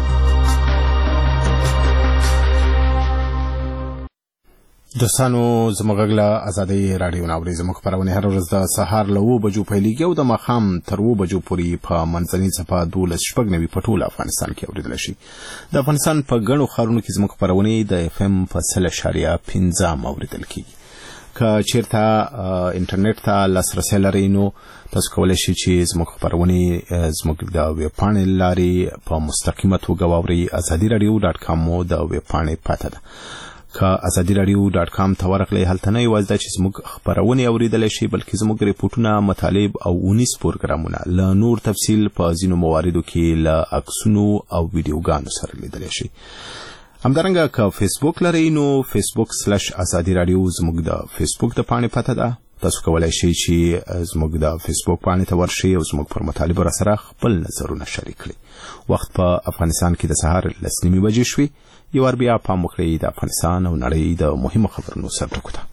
دوستانو زموږ غږ له ازادۍ راډیو نه اورئ. زموږ خپرونې هره ورځ د سهار له 7 بجو پیلېږي او د ماښام تر 7 بجو پورې په منځنۍ څپه 12:09 په ټول افغانستان کې اورېدلی شي. د افغانستان په ګڼو ښارونو کې زموږ خپرونې د FM په 100.5 اورېدل کېږي. که چیرته انټرنیټ ته لاسرسی لرئ نو تاسو کولی شئ چې زموږ خپرونې زموږ د ویبپاڼې له لارې په مستقیمه توګه واورئ. ازادي راډیو .com مو د ویبپاڼې پته ده. که ازادي رادیو .com ته ورغلئ هلته نه یوازې دا چې زموږ خپرونې اوریدلی شئ بلکې زموږ ریپورټونه مطالب او اونیز پروګرامونه له نور تفصیل په ځینو مواردو کې له عکسونو او ویډیوګانو سره لیدلی شئ. همدارنګه که فیسبوک لرئ نو facebook/ازادي رادیو زموږ د فیسبوک د پاڼې پته ده. تاسو کولی شئ چې زموږ د فیسبوک پاڼې ته ورشئ او زموږ پر مطالبو راسره خپل نظرونه شریک کړئ. وخت په افغانستان کې د سهار 10:30 بجې شوې. یو وار بیا پام وکړئ د افغانستان او نړۍ د مهمو خبرونو سرټکو ته.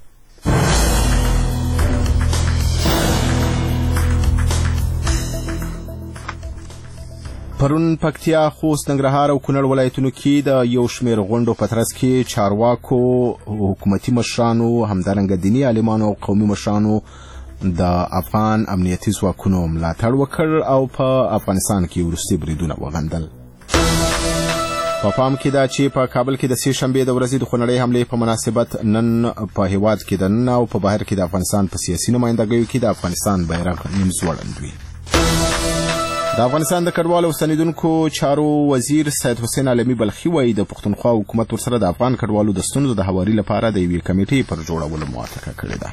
پرون پکتیا، خوست، ننګرهار او کونړ ولایتونو کې د یو شمېر غونډو په ترڅ کې چارواکو، حکومتي مشرانو، همدارنګه دیني عالمانو او قومي مشرانو د افغان امنیتي ځواکونو ملاتړ وکړ او په افغانستان کې وروستي بریدونه وغندل. په پام کې دا چې په کابل کې د سې شنبې د ورځې د خونړۍ حملې په مناسبت نن په هیواد کې دننه او په بهر کې د افغانستان په سیاسي نمایندګیو کې د افغانستان بیرغ نیم ځوړند وي. د افغانستان د کډوالو او ستنېدونکو چارو وزیر سید حسین عالمي بلخي وایي د پښتونخوا حکومت ورسره د افغان کډوالو د ستونزو د هواري لپاره د یوې کمیټې پر جوړولو موافقه کړې ده.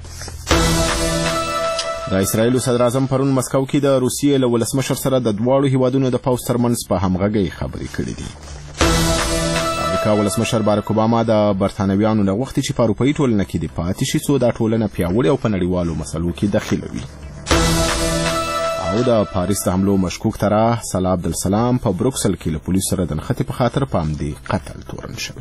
د اسرائیلو صدر اعظم پرون مسکو کې د روسیې له ولسمشر سره د دواړو هیوادونو د پوځ ترمنځ په همغږۍ خبرې کړې دي. امریکا ولسمشر بارک اوباما د برتانویانو نه غوښتي چې په اروپایي ټولنه کې د پاتې شي څو دا ټولنه پیاوړې او په نړیوالو مسلو کې دخیله وي. او د پاریس د حملو مشکوک طرح صلاح عبدالسلام په بروکسل کې له پولیسو سره د نښتې په خاطر په همدې قتل تورن شوی.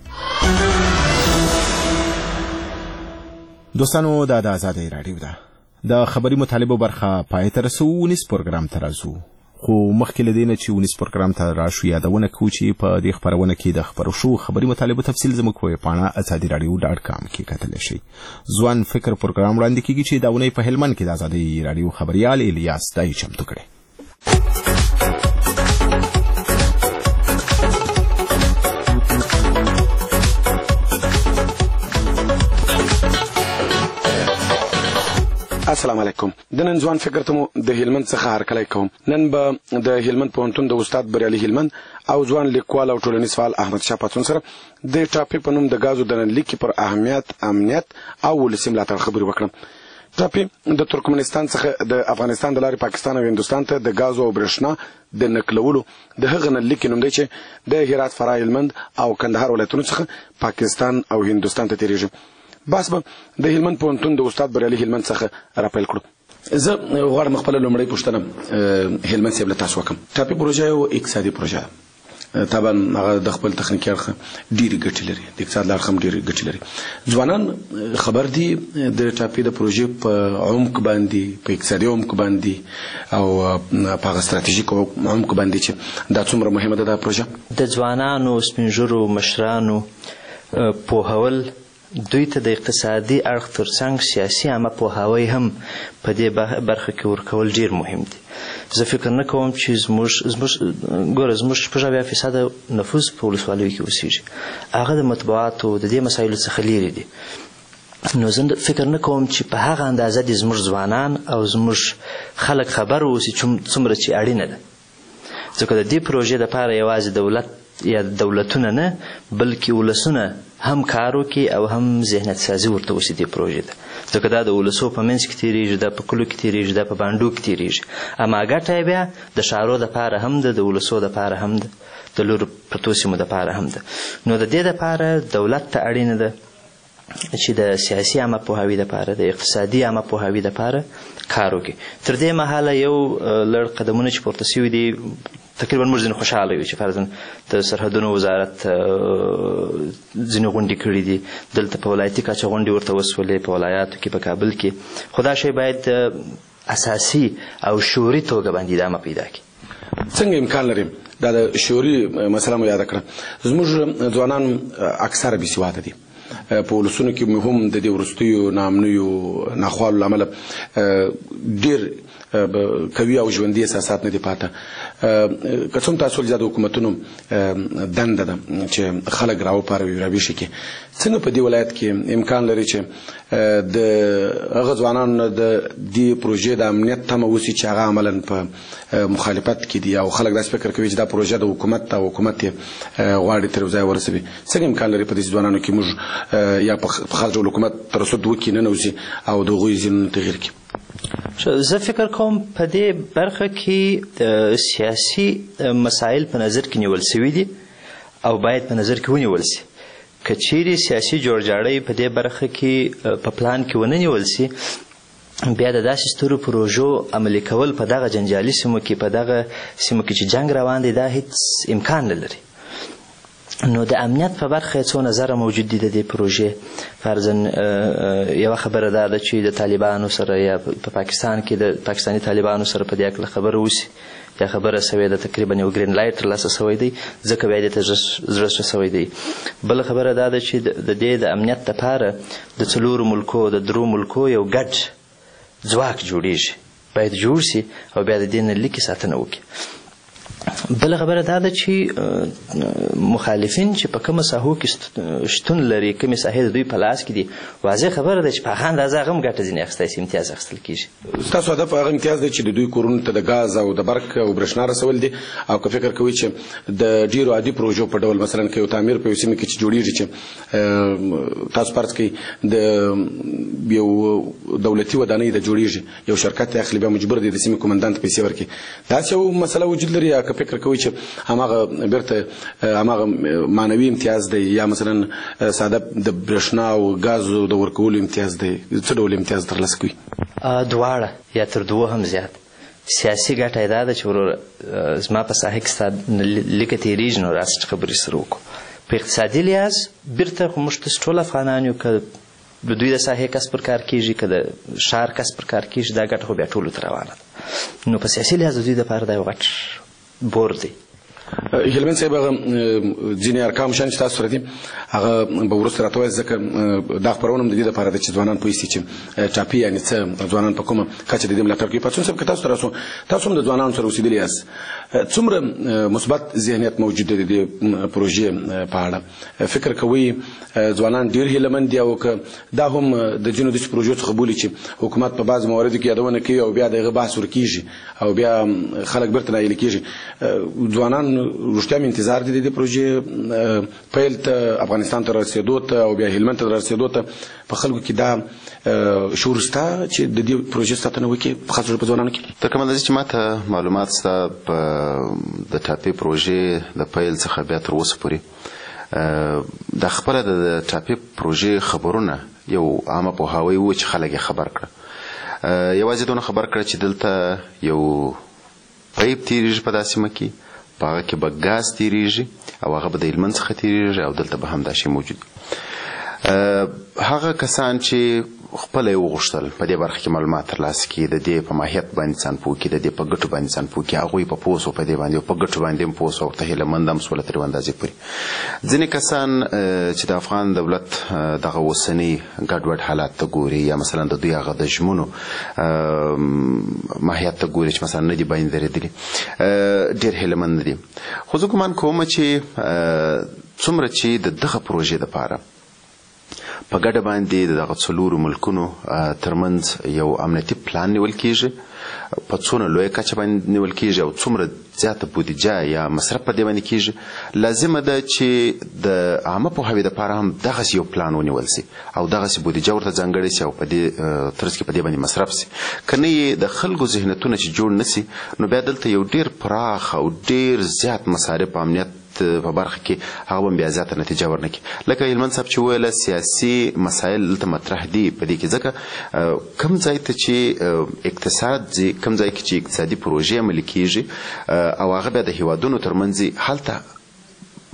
دوستانو دا د ازادۍ راډیو ده. د خبري مطالبو برخه پای ته رسو. ونیس پروګرام ته راځو، خو مخکې له دې نه چې ونیس پروګرام ته راشو یادونه کوو چې په دې خپرونه کې د خپرو شو خبري مطالبو تفصیل زموږ په ویبپاڼه ازادي رادیو .com کې کتلی شئ. ځوان فکر پروګرام وړاندې کیږي چې دا اونۍ په هلمند کې د ازادي رادیو خبریال الیاس دای چمتو کړی. السلام علیکم. د نن ځوان فکر ته مو د هلمند څخه هرکلی کوم. نن به د هلمند پوهنتون د استاد بریالي هلمند او ځوان لیکوال او ټولنیز فعال احمد شاه پاڅون سره د ټاپي په نوم د غازو د ننلیکي پر اهمیت، امنیت او ولسي ملاتړ خبرې وکړم. ټاپي د ترکمنستان څخه د افغانستان د لارې پاکستان او هندوستان ته د غازو او برېښنا د نقلولو د هغه ننلیکي نوم دی چې د هرات، فراه، هلمند او کندهار ولایتونو څخه پاکستان او هندوستان ته تیریږي. بس به د هلمند پوهنتون د استاد بریالي هلمند څخه راپیل کړو. زه غواړم خپله لومړۍ پوښتنه هلمند صاحب له تاسو وکړم. ټاپي پروژه یو اقتصادي پروژه ده. طبعا هغه د خپل تخنیکي اړخ ډېرې ګټې لري، د اقتصاد له اړخ هم ډېرې ګټې لري. ځوانان خبر دي د ټاپي د پروژې په عمق باندې، په اقتصادي عمق باندې او په هغه ستراتیژیک عمق باندې چې دا څومره مهمه ده دا پروژه. د ځوانانو، سپین ږیرو، مشرانو پوهول دوی ته د اقتصادي اړخ ترڅنګ سیاسي عامه پوهاوی هم په دې برخه کې ورکول ډیر مهم دي. زه فکر نه کوم چې زموږ 80% نفوس په ولسوالیو کې اوسېږي، هغه د مطبوعاتو د دې مسایلو څخه لیرې دي. نو زه فکر نه کوم چې په هغه اندازه دي زموږ ځوانان او زموږ خلک خبر اوسي څومره چې اړینه ده. ځکه د دې پروژې دپاره یوازې دولت یا دولتونه نه بلکې ولسونه هم کار وکړي او هم ذهنیت سازي ورته وشي دې پروژې ته. ځکه دا د ولسو په منځ کې تېرېږي، دا په کلو کې تېرېږي، دا په بانډو کې تېرېږي. اما ګټه یې بیا د ښارو دپاره هم ده، د ولسو دپاره هم ده، د لورو پرتو سیمو دپاره هم ده. نو د دې دپاره دولت ته اړینه ده چې د سیاسي عامه پوهاوي دپاره، د اقتصادي عامه پوهاوي دپاره کار وکړي. تر دې مهاله یو لړ قدمونه چې پورته شوي دي تقریبا موږ ځینې خوشحاله یو چې فرضاً د سرحدونو وزارت ځینې غونډې کړي دي، دلته په ولایتي کچه غونډې ورته وسولې، په ولایاتو کې، په کابل کې. خو دا شی باید اساسي او شعوري توګه باندې ادامه پیدا کړي. څنګه امکان لري دا د شعوري مسله مو یاده کړه؟ زموږ ځوانان اکثره بېسواده دي په ولسونو کې هم د دې وروستیو ناامنیو ناخوالو له امله ډېر قوي او ژوندي احساسات نه دي پاته. که څوم تاسو د حکومتونو دنده ده چې خلک راوپاروي راویښ کړي، څنګه په دې ولایت کې امکان لري چې د هغه ځوانانو د دې پروژې د امنیت تمه وسي چې هغه عملاً په مخالفت کې دي او خلک داسې فکر کوي چې دا پروژه د حکومت او حکومت غواړي تر ځای ورسوي؟ څنګه امکان لري په دې ځوانانو کې موږ یا په خاص ډول حکومت ترصد وکړي ننوځي او د هغوی ځینونه تغییر کړي؟ زه فکر کوم په دې برخه کې سیاسي مسایل په نظر کې نیول سوي دي او باید په نظر کې ونیول سي. که چیرې سیاسي جوړجاړی په دې برخه کې په پلان کې ونه نیول سي، بیا د داسې سترو پروژو عملي کول په دغه جنجالي سیمو کې په دغه سیمو کې چې جنګ روان دی دا هیڅ امکان نه لري. نو د امنیت په برخه څو نظره موجود دي د دې پروژې. فرضاً یوه خبره دا ده چې د طالبانو سره یا په پاکستان کې د پاکستاني طالبانو سره په دې هکله خبره وسي یا خبره سوې ده، تقریبا یو ګرین لایټ ترلاسه سوی دی، ځکه بیا دې ته زړه سوی دی. بله خبره دا ده چې د دې د امنیت دپاره د 4 ملکو د 3 ملکو یو ګډ ځواک جوړیږي، باید جوړ سي او بیا د دې نه لیکې ساتنه وکړي. بله خبره دا ده چې مخالفین چې په کومه ساحو کې شتون لري، کومې ساحې د دوی په لاس کې دي، واضح خبره ده چې په هغه اندازه هغه هم ګټه ځینې اخیستی شي، امتیاز اخیستل کېږي. ستاسو هدف هغه امتیاز دی چې د دوی کورونو ته د ګاز او د برق او برېښنا رسول دي، او که فکر کوي چې د ډېرو عادي پروژو په ډول مثلا که یو تعمیر په یو سیمه کې چې جوړېږي چې تاسو فرض کړئ د یو دولتي ودانۍ د جوړېږي، یو شرکت یې اخلي، بیا مجبور دی د سیمې قومندان ته پیسې ورکړي، داسې یو مسله وجود لري؟ یا که فکر کوي چې هماغه بیرته هماغه معنوي امتیاز دی یا مثلا ساده د برېښنا او ګازو د ورکولو امتیاز دی، څه ډول امتیاز ترلاسه کوي؟ دواړه یا تر دوه هم زیات. سیاسي ګټه یې دا ده چې وروره زما په ساحه کې ستا لیکه تېرېږي، نو راسه چې خبرې سره وکړو. په اقتصادي لحاظ بیرته خو موږ ته ټول افغانان یو، که د دوی د ساحې کس پر کار کېږي که د ښار کس پر کار کېږي، دا ګټه خو بیا ټولو ته روانه ده. نو په سیاسي لحاظ د دوی دپاره دا یو غټ بور دی. هلمند صاحب هغه ځینې ارقام شان چې تاسو سره دي هغه به وروسته راته وایاست، ځکه دا خپرونه هم د دې دپاره ده چې ځوانان پوه شي چې ټاپي یعنې څه، ځوانان په کومه کچه د دې ملاتړ کوي. پاڅون صاحب که تاسو ته راسو، تاسو هم د ځوانانو سره اوسېدلي یاست، څومره مثبت ذهنیت موجود دی د دې پروژې په اړه؟ فکر کوئ ځوانان ډېر هیلهمند دي، او که دا هم د ځینو داسې پروژو څخه بولي چې حکومت په بعضو مواردو کې یادونه کوي او بیا د هغه بحث ورکېږي او بیا خلک بیرته ناهیلي کېږي، ځوانان رښتیا مې انتظار دي د دې پروژې پیل ته، افغانستان ته رسېدو ته او بیا هلمند ته رسېدو ته په خلکو کې دا شعور شته چې د دې پروژې ساتنه وکړي، په خاص ډول په ځوانانو کې؟ تر کومه اندازې چې ما ته معلومات شته د ټاپي پروژې د پیل څخه بیا تر اوسه پورې د خپله د ټاپي پروژې خبرونه یو عامه پوهاوی و چې خلک یې خبر کړه. یوازې دونه خبر کړه چې دلته یو پیپ تېرېږي په دا سیمه کې، په هغه کې به ګاز تېرېږي او هغه به د هلمند څخه تېرېږي او دلته به هم دا شی موجود. هغه کسان چې خپله یې وغوښتل په دې برخه کې معلومات ترلاسه کړي، د دې په ماهیت باندې ځان پوه کړي، د دې په ګټو باندې ځان پوه کړي، هغوی په پوه سو په دې باندې او په ګټو باندې هم پوه سو، ورته هیلهمند هم سوله تر یوه اندازې پورې. ځینې کسان چې د افغان دولت دغه اوسني ګډوډ حالات ته ګوري یا مثلا د دوی هغه د ژمنو ماهیت ته ګوري چې مثلا نه دي باندې درېدلي، ډېر هیلهمند دي. خو زه ګمان کوم چې څومره چې د دغه پروژې دپاره په ګډه باندې دغه 4 ملکونو ترمنځ یو امنیتي پلان نیول کېږي، په څونه لویه کچه باندې نیول کېږي او څومره زیاته بودیجه یا مصرف په دې باندې کېږي، لازمه ده چې د عامه پوهاوي دپاره هم دغسې یو پلان ونیول سي او دغسې بودیجه ورته ځانګړې سي او په دې ترڅ کې په دې باندې مصرف سي. که نه یې د خلکو ذهنیتونه چې جوړ نه سي، نو بیا دلته یو ډېر پراخ او ډېر زیات مصارف امنیت په برخه کې هغه هم بیا زیاته نتیجه ورنه کړي. لکه هلمند صاحب چې وویله سیاسي مسایل دلته مطرح دي په دې کې، ځکه کوم ځای ته چې اقتصاد ځي، کوم ځای کې چې اقتصادي پروژې عملي کېږي او هغه بیا د هیوادونو ترمنځ هلته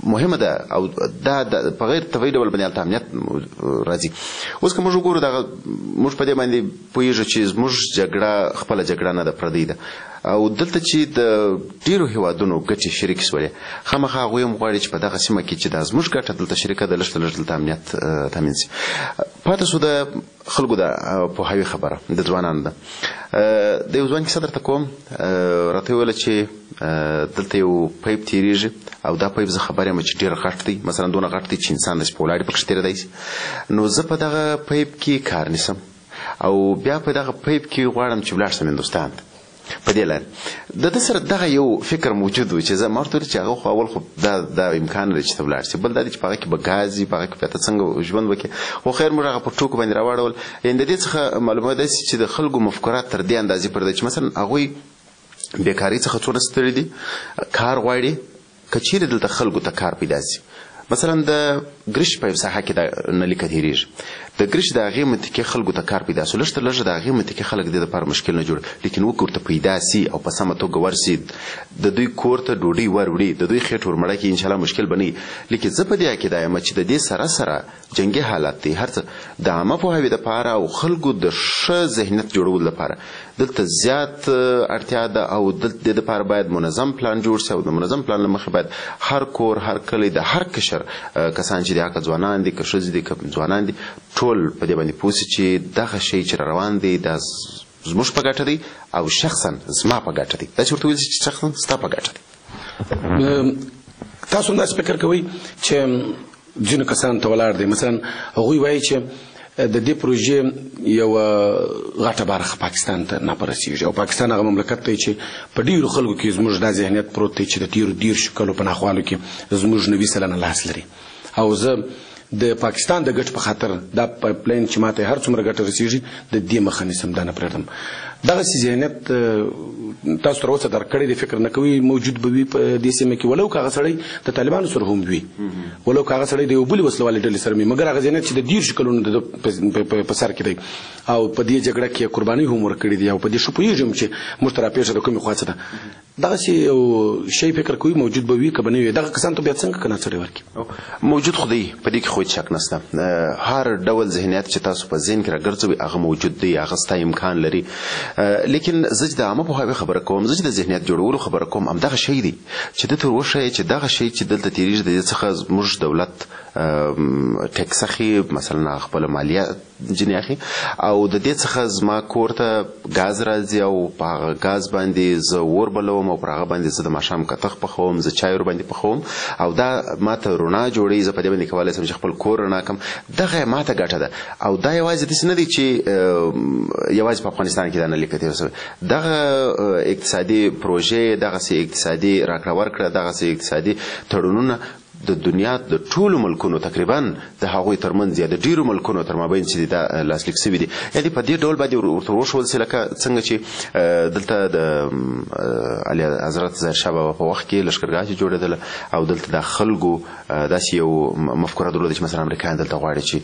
مهمه ده او دا په غیر طبیعي ډول باندې امنیت راځي. اوس که موږ وګورو دغه موږ په دې باندې پوهېږو چې زموږ جګړه خپله جګړه نه ده، پردۍ ده، او دلته چې د ډیرو هیوادونو ګټې شریک شولې، خامخا هغوی هم غواړي چې په دغه سیمه کې چې دا زموږ ګټه دلته شریکه ده، لږ ته لږ دلته امنیت تامین شي. پاتې شو د خلکو د پوهاوي خبره د ځوانانو ده. د یو ځوان کیسه درته کوم. راته ویله چې دلته یو پیپ تېرېږي او دا پیپ زه خبر یم چې ډېر غټ دی، مثلا دونه غټ دی چې انسان داسې په ولاړې پکښې تېرېدی شي. نو زه په دغه پیپ کې کار نیسم او بیا په دغه پیپ کې غواړم چې ولاړ شم هندوستان ته. په دې لارې د ده سره دغه یو فکر موجود و چې زه ما ورته ویل چې هغه خو اول خو دا امکان لري چې ته ولاړ شې، بل دا دی چې په هغه کې به ګاز وي، په هغه کې بیا ته څنګه ژوند وکړې. خو خیر موږ هغه په ټوکو باندې راواړول. یعنې د دې څخه معلومه ده چې د خلکو مفکورات تر دې اندازې پر دی چې مثلا هغوی بیکارۍ څخه څونه ستړي دي، کار غواړي. که چیرې دلته خلکو ته کار پیدا شي، مثلا د ګرش په ساحه کې دا نلیکه تېرېږي، د ګرش د هغې منطقې خلکو ته کار پیدا شو، لږ تر لږه د هغې منطقې خلک د دې لپاره مشکل نه جوړ، لیکن وکړ ورته پیدا سي او په سمه توګه ورسي، د دوی کور ته ډوډۍ وروړي، د دوی خېټ ورمړه کې انشاءالله مشکل به نه وي. لیکن زه په دې عقیده یم چې د دې سره سره جنګي حالات دي، هر څه د عامه پوهاوي دپاره او خلکو د ښه ذهنیت جوړولو لپاره دلته زیات اړتیا ده، او د دې دپاره باید منظم پلان جوړ شي، او د منظم پلان له مخې باید هر کور، هر کلی، د هر قشر کسان چې دي، هغه ځوانان دي، که ښځې دي، که ځوانان دي، ټول په دې باندې پوه شي چې دغه شی چې را روان دی دا زموږ په ګټه دی او شخصا زما په ګټه دی. داسې ورته ویل چې شخصا ستا په ګټه دی. تاسو هم داسې فکر کوئ چې ځینو کسانو ته ولاړ دی، مثلا هغوی وایي چې د دې پروژې یوه غټه برخه پاکستان ته نه رسېږي، او پاکستان هغه مملکت دی چې په ډېرو خلکو کې زموږ دا ذهنیت پروت دی چې د تېرو 30 کالو په ناخوالو کې زموږ 90 سلنه لاس لري. او زه د پاکستان د ګټ په خاطر دا پایپلاین چې ماته هر څومره ګټه رسېږي د دې مخه نیسم، دا نه پرېږدم. دغسې ذهنیت تاسو تر اوسه درک کړی دی، فکر نه کوي موجود به وي په دې سیمه کې، ولو که هغه سړی د طالبانو سره هم وي، ولو که هغه سړی د یو بلې وسلوالې ډلې سره وي، مګر هغه ذهنیت چې د 30 کلونو په سر کې دی او په دې جګړه کې قربانۍ هم ورکړې دي، او په دې ښه پوهېږم چې موږ ته راپېښه د کومې خوا څه ده، دغسې یو شی فکر کوي موجود به وي که به نه وي. دغه کسانو ته بیا څنګه که ناڅړی ورکړي؟ موجود خو دی، په دې کې خو هېڅ شک نشته. هر ډول ذهنیت چې تاسو په ذهن کې راګرځوي هغه موجود دی، هغه ستا امکان لري. لیکن زه چې د عامه پوهاوي خبره کوم، زه چې د ذهنیت جوړولو خبره کوم، همدغه شی دی چې ده ته وښایې چې دغه شی چې دلته تېرېږي د دې څخه زموږ دولت ټیکس اخلي، مثلا خپله مالیه ځینې اخلي، او د دې څخه زما کور ته ګاز راځي، او په هغه ګاز باندې زه اور بلوم، او پر هغه باندې زه د ماښام کتغ پخوم، زه چای ورباندې پخوم، او دا ماته رڼا جوړوي، زه په دې باندې کولی شم چې خپل کور رڼا کړم. دغه ماته ګټه ده. او دا یوازې داسې نه دی چې یوازې په افغانستان کې دا نه لیکل شوی، دغه اقتصادي پروژې، دغسې اقتصادي راکړه ورکړه، دغسې اقتصادي تړونونه د دنیا د ټولو ملکونو تقریبا د هغوی ترمنځ یا د ډیرو ملکونو تر مابین چې دا لاسلیک شوي دي، یعنې په دې ډول باندې ورته وښودل شي، لکه څنګه چې دلته د اعلی حضرت ظاهرشاه بابا په وخت کې لښکرګاه چې جوړېدله، او دلته د خلکو داسې یو مفکوره درلوده چې مثلا امریکایان دلته غواړي چې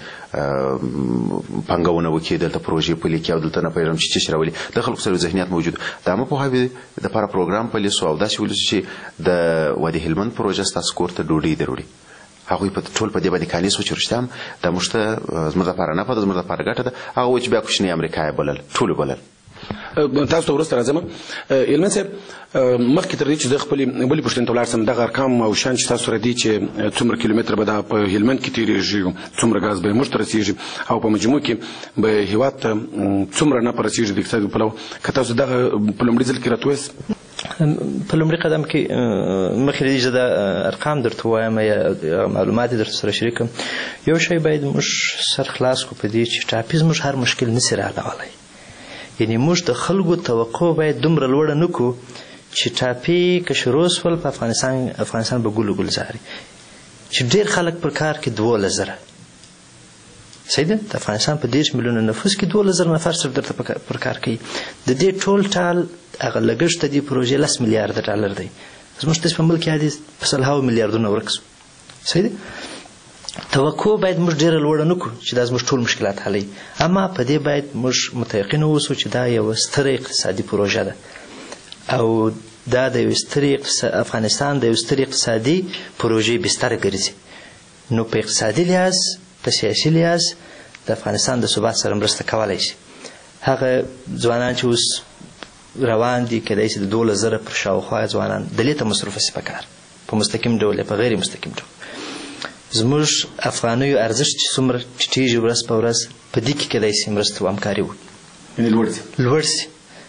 پانګونه وکړي، دلته پروژې پلي کړي، او دلته نه پوهېږم چې څه شي راولي. د خلکو سره ذهنیت موجود. د عامه پوهاوي دپاره پروګرام پلي شو، او داسې ویل شو چې د وادي هلمند پروژه ستاسو کور ته ډوډۍ دروړي. هغوی په ټول په دې باندې قانع شو چې رښتیا هم دا موږ ته زموږ دپاره نفع ده، زموږ دپاره ګټه ده. هغه وایي چې بیا کوچنۍ امریکا یې بلل، ټولو بلل. تاسو ته وروسته راځم. هلمند صاحب، مخکې تر دې چې زه خپلې بلې پوښتنې ته ولاړ شم، دغه ارقام او شیان چې تاسو سره دي چې څومره کیلومتره به دا په هلمند کې تېرېږي، څومره ګاز به موږ ته رسېږي، او په مجموع کې به هېواد ته څومره نفع رسېږي د اقتصادي پلوه، که تاسو دغه په لومړي ځل کې راته ووایاست. په لومړي قدم کې مخکې له دې چې دا ارقام درته ووایم یا معلومات یې درته سره شریک کړم، یو شی باید موږ سر خلاص کړو په دې چې ټاپي زموږ هر مشکل نسي رحلولی. یعنې موږ د خلکو توقع باید دومره لوړه نه کړو چې ټاپي که شروع شول په افغانستان به ګل ګلزاري، چې ډېر خلک پر کار کې 12,000 صحیح ده. د افغانستان په 30 میلیونه نفوس کې 12,000 نفر صرف درته پر کار کوي. د دې ټول ټال هغه لګښت د دې پروژې 10 میلیارده ډالر دی. زموږ داسې په ملک کې عادي په سلهاوو میلیاردونه ورک شو، صحیح ده. توقع باید موږ ډېره لوړه نه کړو چې دا زموږ ټول مشکلات حلوي، اما په دې باید موږ متیقن اوسو چې دا یوه ستره اقتصادي پروژه ده، او دا د یو ستر افغانستان د یو ستر اقتصادي پروژې بستر ګرځي. نو په اقتصادي لحاظ په سیاسي لحاظ د افغانستان د ثبات سره مرسته کولی شي. هغه ځوانان چې اوس روان دي کېدای شي د 12,000 پر شاوخوا ځوانان دلې ته مصروف شي په کار په مستقیم ډول یا په غیر مستقیم ډول. زموږ افغانیو ارزښت چې څومره ټیټېږي ورځ په ورځ په دې کې کېدای شي مرسته او همکاري وکړي لوړ شي.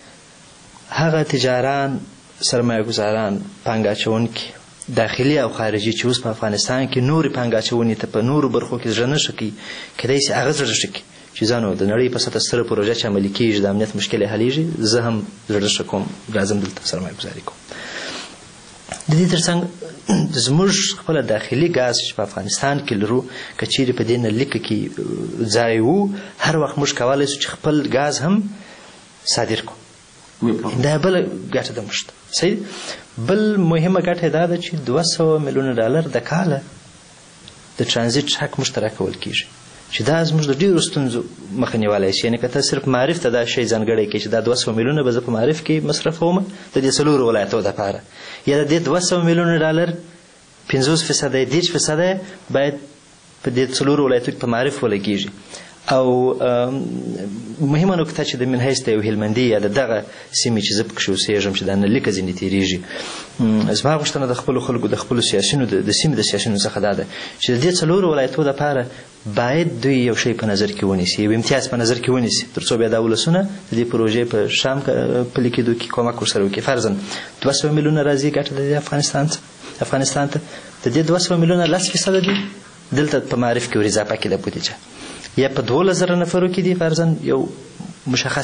هغه تجاران سرمایه ګزاران پانګه اچوونکي داخلي او خارجي چې اوس په افغانستان کې نورې پانګه اچونې ته په نورو برخو کې زړه نه ښه کوي کېدای شي هغه زړه ښه کړي چې ځانو د نړۍ په سطحه ستره پروژه چې عملي کېږي د امنیت مشکل یې حلیږي زه هم زړه ښه کوم راځم دلته سرمایه ګزاري کوم. د دې ترڅنګ زموږ خپله داخلي ګاز چې په افغانستان کې لرو که چیرې په دې نلیکه کې ځای وو هر وخت موږ کولی شو چې خپل ګاز هم صادر کړو. دا بله ګټه ده موږ ته. صحیح. بل مهمه ګټه دا ده چې 200 میلیونه ډالر د کاله د ترانزیت حق موږ ته راکول کېږي چې دا زموږ د ډېرو ستونزو مخه نیولی شي. یعنې که ته صرف معرف ته دا شی ځانګړی کړې چې دا 200 میلیونه به زه په معرف کې مصرفوم د دې 4 ولایتو دپاره یا د دې 200 میلیونه ډالر 50% 10% باید په دې 4 ولایتو کې په معرف ولګېږي. او مهمه نکته چې د من حیث د یو هلمندي یا د دغه سیمې چې زه پکښې اوسېږم چې دا نلیکه ځینې تېرېږي زما غوښتنه د خپلو خلکو د خپلو سیاسینو د سیمې د سیاسینو څخه دا ده چې د دې 4 ولایتو دپاره باید دوی یو شی په نظر کې ونیسي یو امتیاز په نظر کې ونیسي تر څو بیا دا ولسونه د دې پروژې په شام پلي کېدو کې کومک ورسره وکړي. فرضاً 200 میلیونه راځي ګټه د افغانستان ته د دې 200 میلیونه 10% دي دلته په معرف کې ور اضافه کېده بودیجه یا په 12,000 نفرو کې دي فرضاً یو مشخص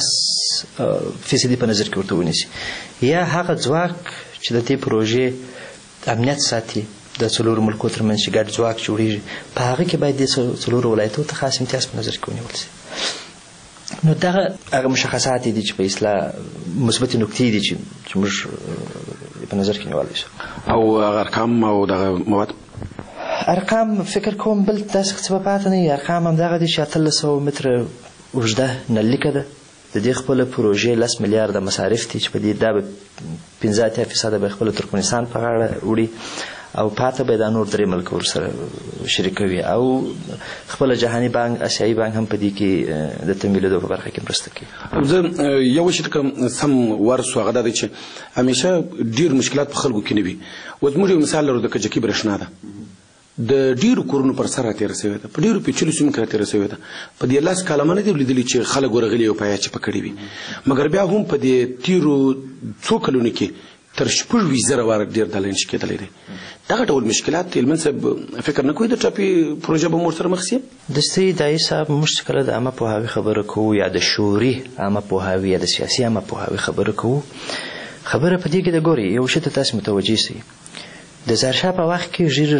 فیصدي په نظر کې ورته ونیسي یا هغه ځواک چې د دې پروژې امنیت ساتي د 4 ملکو ترمنځ چې ګډ ځواک جوړېږي په هغه کې باید د 4 ولایتو ته خاص امتیاز په نظر کې ونیول شي. نو دغه هغه مشخصات دي چې په اصطلاح مثبتې نکتې دي چې موږ په نظر کې نیولی شو. او ارقام او دغه مواد ارقام فکر کوم بل داسې څه به پاته نه وي. ارقام همدغه دي چې 1300 متره اوږده نلیکه ده د دې خپله پروژې 10 میلیارده مصارف دي چې په دې دا به 15% به خپله ترکمنستان په غاړه وړي او پاته به دا نور 3 ملک ورسره شریکوي او خپله جهاني بانک اسیایي بانک هم په دې کې د تمویلېدو په برخه کې مرسته کوي. زه یو شي ته سم ورسو هغه دا دی چې همیشه ډېر مشکلات په خلکو کې نه وي. اوس موږ یو مثال لرو د کجکي برېښنا ده د ډیرو کورونو پر سر راتېره شوې ده په ډیرو پیچلو سیمو کې راتېره شوې ده په دې 10 کاله نه دي لیدلي چې خلک ورغلي او پایه چې پکړي وي مګر بیا هم په دې تیرو څو کلونو کې تر 6,000 واره ډیر دلین شي کېدلی دی. دغه ډول مشکلات هلمند صاحب فکر نه کوي د ټاپي پروژه به مور سره مخ شي؟ د ستړي دایي صاحب موږ کله د عامه پوهاوي خبره کوو یا د شعوري عامه پوهاوي یا د سیاسي عامه پوهاوي خبره کوو خبره په دې کې د ګوري یو شی ته تاسو متوجه شئ د ظاهرشاه په وخت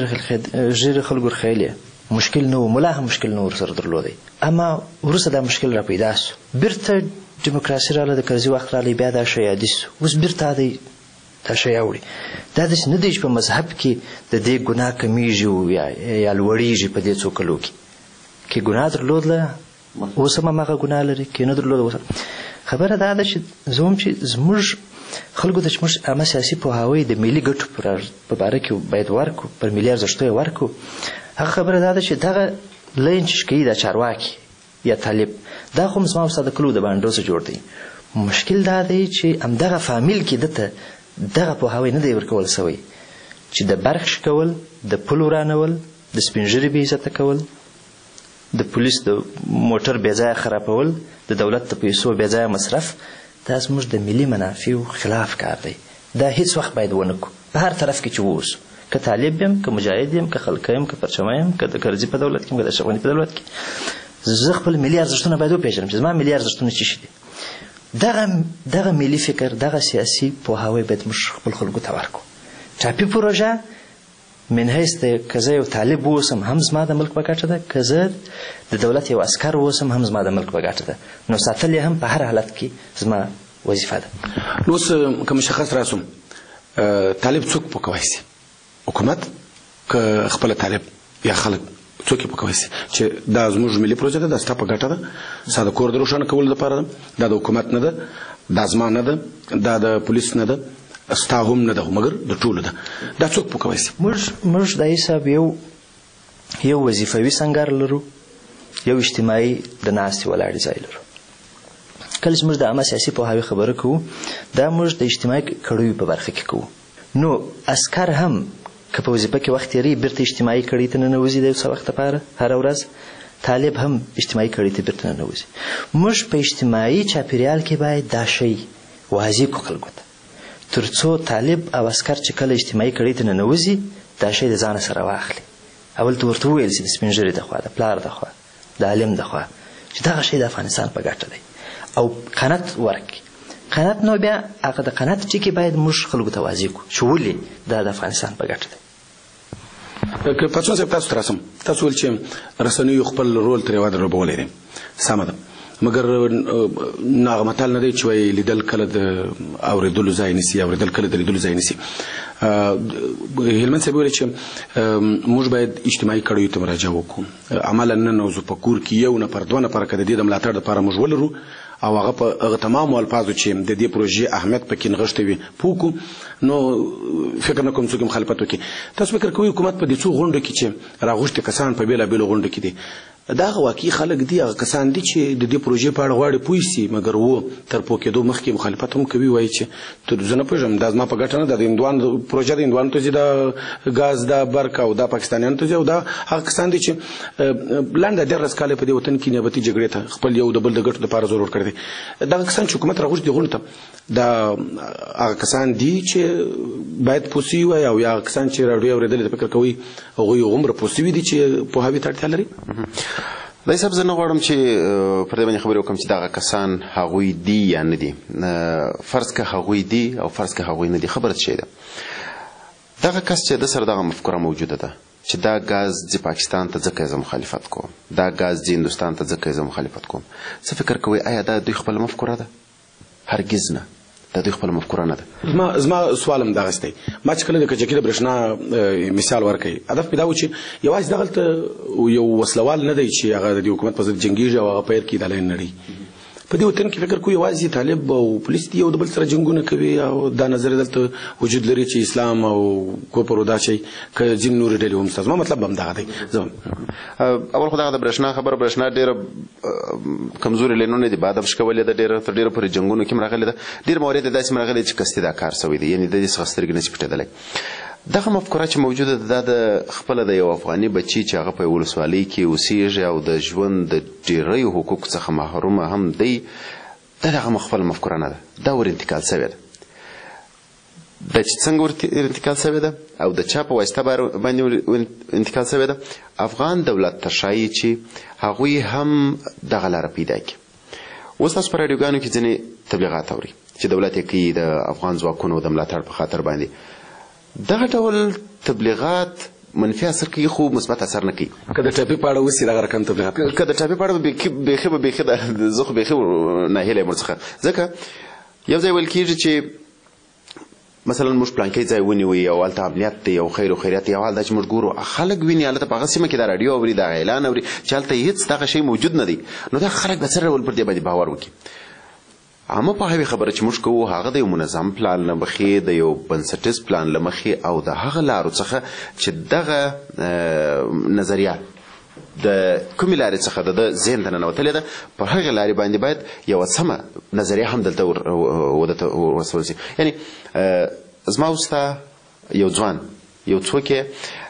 کې ژیره خلکو خیلی مشکل نه و ملا هم مشکل نه ورسره درلودی اما وروسته دا مشکل را پیدا سو بیرته دیموکراسي راغله د کرزي وخت راغلی بیا دا شی یادي سو اوس بیرته دی دا شی اوړي دا داسې نه دی چې په مذهب کې د دې ګناه کمیږي یا لوړیږي په دې څو کلو کې ګناه درلودله اوس هم هماغه ګناه لري کې نه درلوده. خبره دا ده چې زه هم چې زموږ خلکو ته چې موږ عامه سیاسي پوهاوی د ملي ګټو په باره کې باید ورکړو پر ملي ارزښتو یې ورکړو هغه خبره دا ده چې دغه لین چې کوي دا چارواکي یا طالب دا خو زما او ستا د کلو د بانډو څخه جوړ دی. مشکل دا دی چې همدغه فامیل کې دته دغه پوهاوی نه دی ورکول سوی چې د برخ کول د پل ورانول د سپین ږیري بې عزته کول د پولیس د موټر بې ځایه خرابول د دولت د پیسو بې ځایه مصرف دا زموږ د ملي منافعو خلاف کار دی. دا هیڅ وخت باید ونه کړو په هر طرف کې چې واوسو که طالب یم که مجاهد یم که خلقه یم که پرچمه یم که د کرزي په دولت کې یم که د اشرف غني په دولت کې زه خپل ملي ارزښتونه باید وپېژنم چې زما ملي ارزښتونه څه شي دي. دغه ملي فکر دغه سیاسي پوهاوی باید موږ خپل خلکو ته ورکړو. ټاپي پروژه من حیث که زه یو طالب واوسم هم زما د ملک په ګټه ده که زه د دولت یو عسکر واوسم هم زما د ملک په ګټه ده نو ساتل یې هم په هر حالت کې زما وظیفه ده. نو اوس که مشخص راسم طالب څوک پوکولی شي حکومت که خپله طالب یا خلک څوک یې پوکولی شي چې دا زموږ ملي پروژه ده دا ستا په ګټه ده ستا د کور د روښانه کولو لپاره ده دا د حکومت نه ده دا زما نه ده دا د پولیس نه ده ستا هم نه ده مګر د ټولو ده دا څوک پوه کولی شي موږ د حساب یو وظیفوي سنګر لرو یو اجتماعي د ناستې ولاړې ځای لرو کله چې موږ د عامه سیاسي پوهاوي خبره کوو دا موږ د اجتماعي کړیو په برخه کې کوو نو عسکر هم که په وظیفه کې وخت تېروي بیرته اجتماعي کړۍ ته ننوځي د یو څه وخت لپاره هره ورځ طالب هم اجتماعي کړۍ ته بیرته ننوځي موږ په اجتماعي چاپیریال کې باید دا شی واضح کړو خلکو ته تر څو طالب او عسکر چې کله اجتماعي کړۍ ته ننوځي دا شی د ځانه سره واخلي اول ته ورته وویل شي د سپین ږیري د خوا د پلار د خوا د عالم د خوا چې دغه شی د افغانستان په ګټه دی او قناعت ورکړي قناعت نو بیا هغه د قناعت ټکي باید موږ خلکو ته واضح کړو چې ولې دا د افغانستان په ګټه دی که پاڅون صاحب تاسو ته راسم تاسو ویل چې رسنیو خپل رول ترې ودربولی دی سمه ده مګر ناغه متل نه دی چې وایي لیدل کله د اورېدلو ځای نیسي اورېدل کله د لیدلو ځای نیسي هلمند صاحب ویل چې موږ باید اجتماعي کړیو ته مراجعه وکړو عملا ننوځو په کور کې یو نفر دوه نفره که د دې د ملاتړ دپاره موږ ولرو او هغه په هغه تمامو الفاظو چې د دې پروژې اهمیت پکې نغښتی وي پوه کړو نو فکر نه کوم څوک مخالفت وکړي تاسو فکر کوئ حکومت په دې څو غونډو کې چې راغوښتي کسان په بېلابېلو غونډو کې دي دا هغه واقعي خلک دي هغه کسان دي چې د دې پروژې په اړه غواړي پوه شي مګر تر پوه کېدو مخکې مخالفت هم کوي وایي چې زه نه پوهېږم دا زما په ګټه نه ده د هندوان پروژه د هندوانو ته ځي دا ګاز دا برق او دا پاکستانیانو ته ځي او دا هغه کسان دي چې لنډه 11 کاله په دې وطن کې نیابتي جګړې ته خپل یو د بل د ګټو دپاره زور ورکړی دی دغه کسان چې حکومت راغوښتي دې غونډو ته دا هغه کسان دي چې باید پوه سوي وای او یا هغه کسان چې راډیو اورېدلې ته فکر کوئ هغوی هغومره پوه سوي دي چې پوهاوي ته اړتیا لري دا صاحب زه نه غواړم چې پر دې باندې خبرې وکړم چې دغه کسان هغوی دي یا نه دي فرض که هغوی دي او فرض که هغوی نه دي خبره څه شی ده دغه کس چې د سره دغه مفکوره موجوده ده چې دا غاز ځي پاکستان ته ځکه زه مخالفت کوم دا غاز ځي هندوستان ته ځکه زه مخالفت کوم څه فکر کوئ آیا دا دوی خپله مفکوره ده هرګز نه دا دوی خپله مفکوره نه ده زما سوال هم دغسې دی ما چې کله د کجکي د برېښنا مثال ورکوي هدف مې دا و چې یوازې دغلته یو وسلوال نه دی چې هغه د دې حکومت په ضد جنګېږي او هغه پیر کې د لاین نړۍ په دې وطن کې فکر کوي یوازې طالب او پولیس دي یو د بل سره جنګونه کوي او دا نظر دلته وجود لري چې اسلام او کوپر او دا شی که ځینې نورې ډلې هم ستاسو ما مطلب هم دغه دی اول خو دغه د برېښنا خبره برېښنا ډېره کمزوري لینونه دي بعد شکولې ده ډېره تر ډېره پورې جنګونو کې هم راغلې ده ډېر موارد یې داسې هم راغلي چې قصدي دا کار سوی دی یعنې د دې څخه سترګې نه شي پټېدلی دغه مفکوره چې موجوده ده دا د خپله د یو افغاني بچي چې هغه په یو ولسوالۍ کې اوسېږي او د ژوند د ډېریو حقوقو څخه محرومه هم دی دا دغه خپله مفکوره نه ده دا ور انتقال سوې ده دا چې څنګه ور انتقال سوې ده او د چا په واسطه باندې انتقال سوې ده افغان دولت ته ښایي چې هغوی هم دغه لاره پیدا کړي اوس تاسو په راډیوګانو کې ځینې تبلیغات اوري چې دولت یې کوي د افغان ځواکونو د ملاتړ په خاطر باندې دغه ډول تبلیغات منفي اثر کوي خو مثبت اثر نه کوي که د ټاپي په اړه وسي دغه رقم تبلیغات که د ټاپي په اړه بیخي زه خو بیخي ناهیلی یم ورڅخه ځکه یو ځای ویل کېږي چې مثلا موږ پلانکی ځای ونیوي او هلته امنیت دی او خیر و خیریت دی او هلته چې موږ ګورو خلک ویني هلته په هغه سیمه کې دا راډیو اوري دا اعلان اوري چې هلته هېڅ دغه شی موجود نه دی نو دا خلک به څه ډول پر دې باندې باور وکړي عامه پوهاوي خبره چې موږ کوو هغه د یو منظم پلان له مخې د یو بنسټیز پلان له مخې او د هغه لارو څخه چې دغه نظریات د کومې لارې څخه د ذهن ته ننوتلې ده په هغې لارې باندې باید یوه سمه نظریه هم دلته ورسول شي یعنې زما وستا یو ځوان یو څوک یې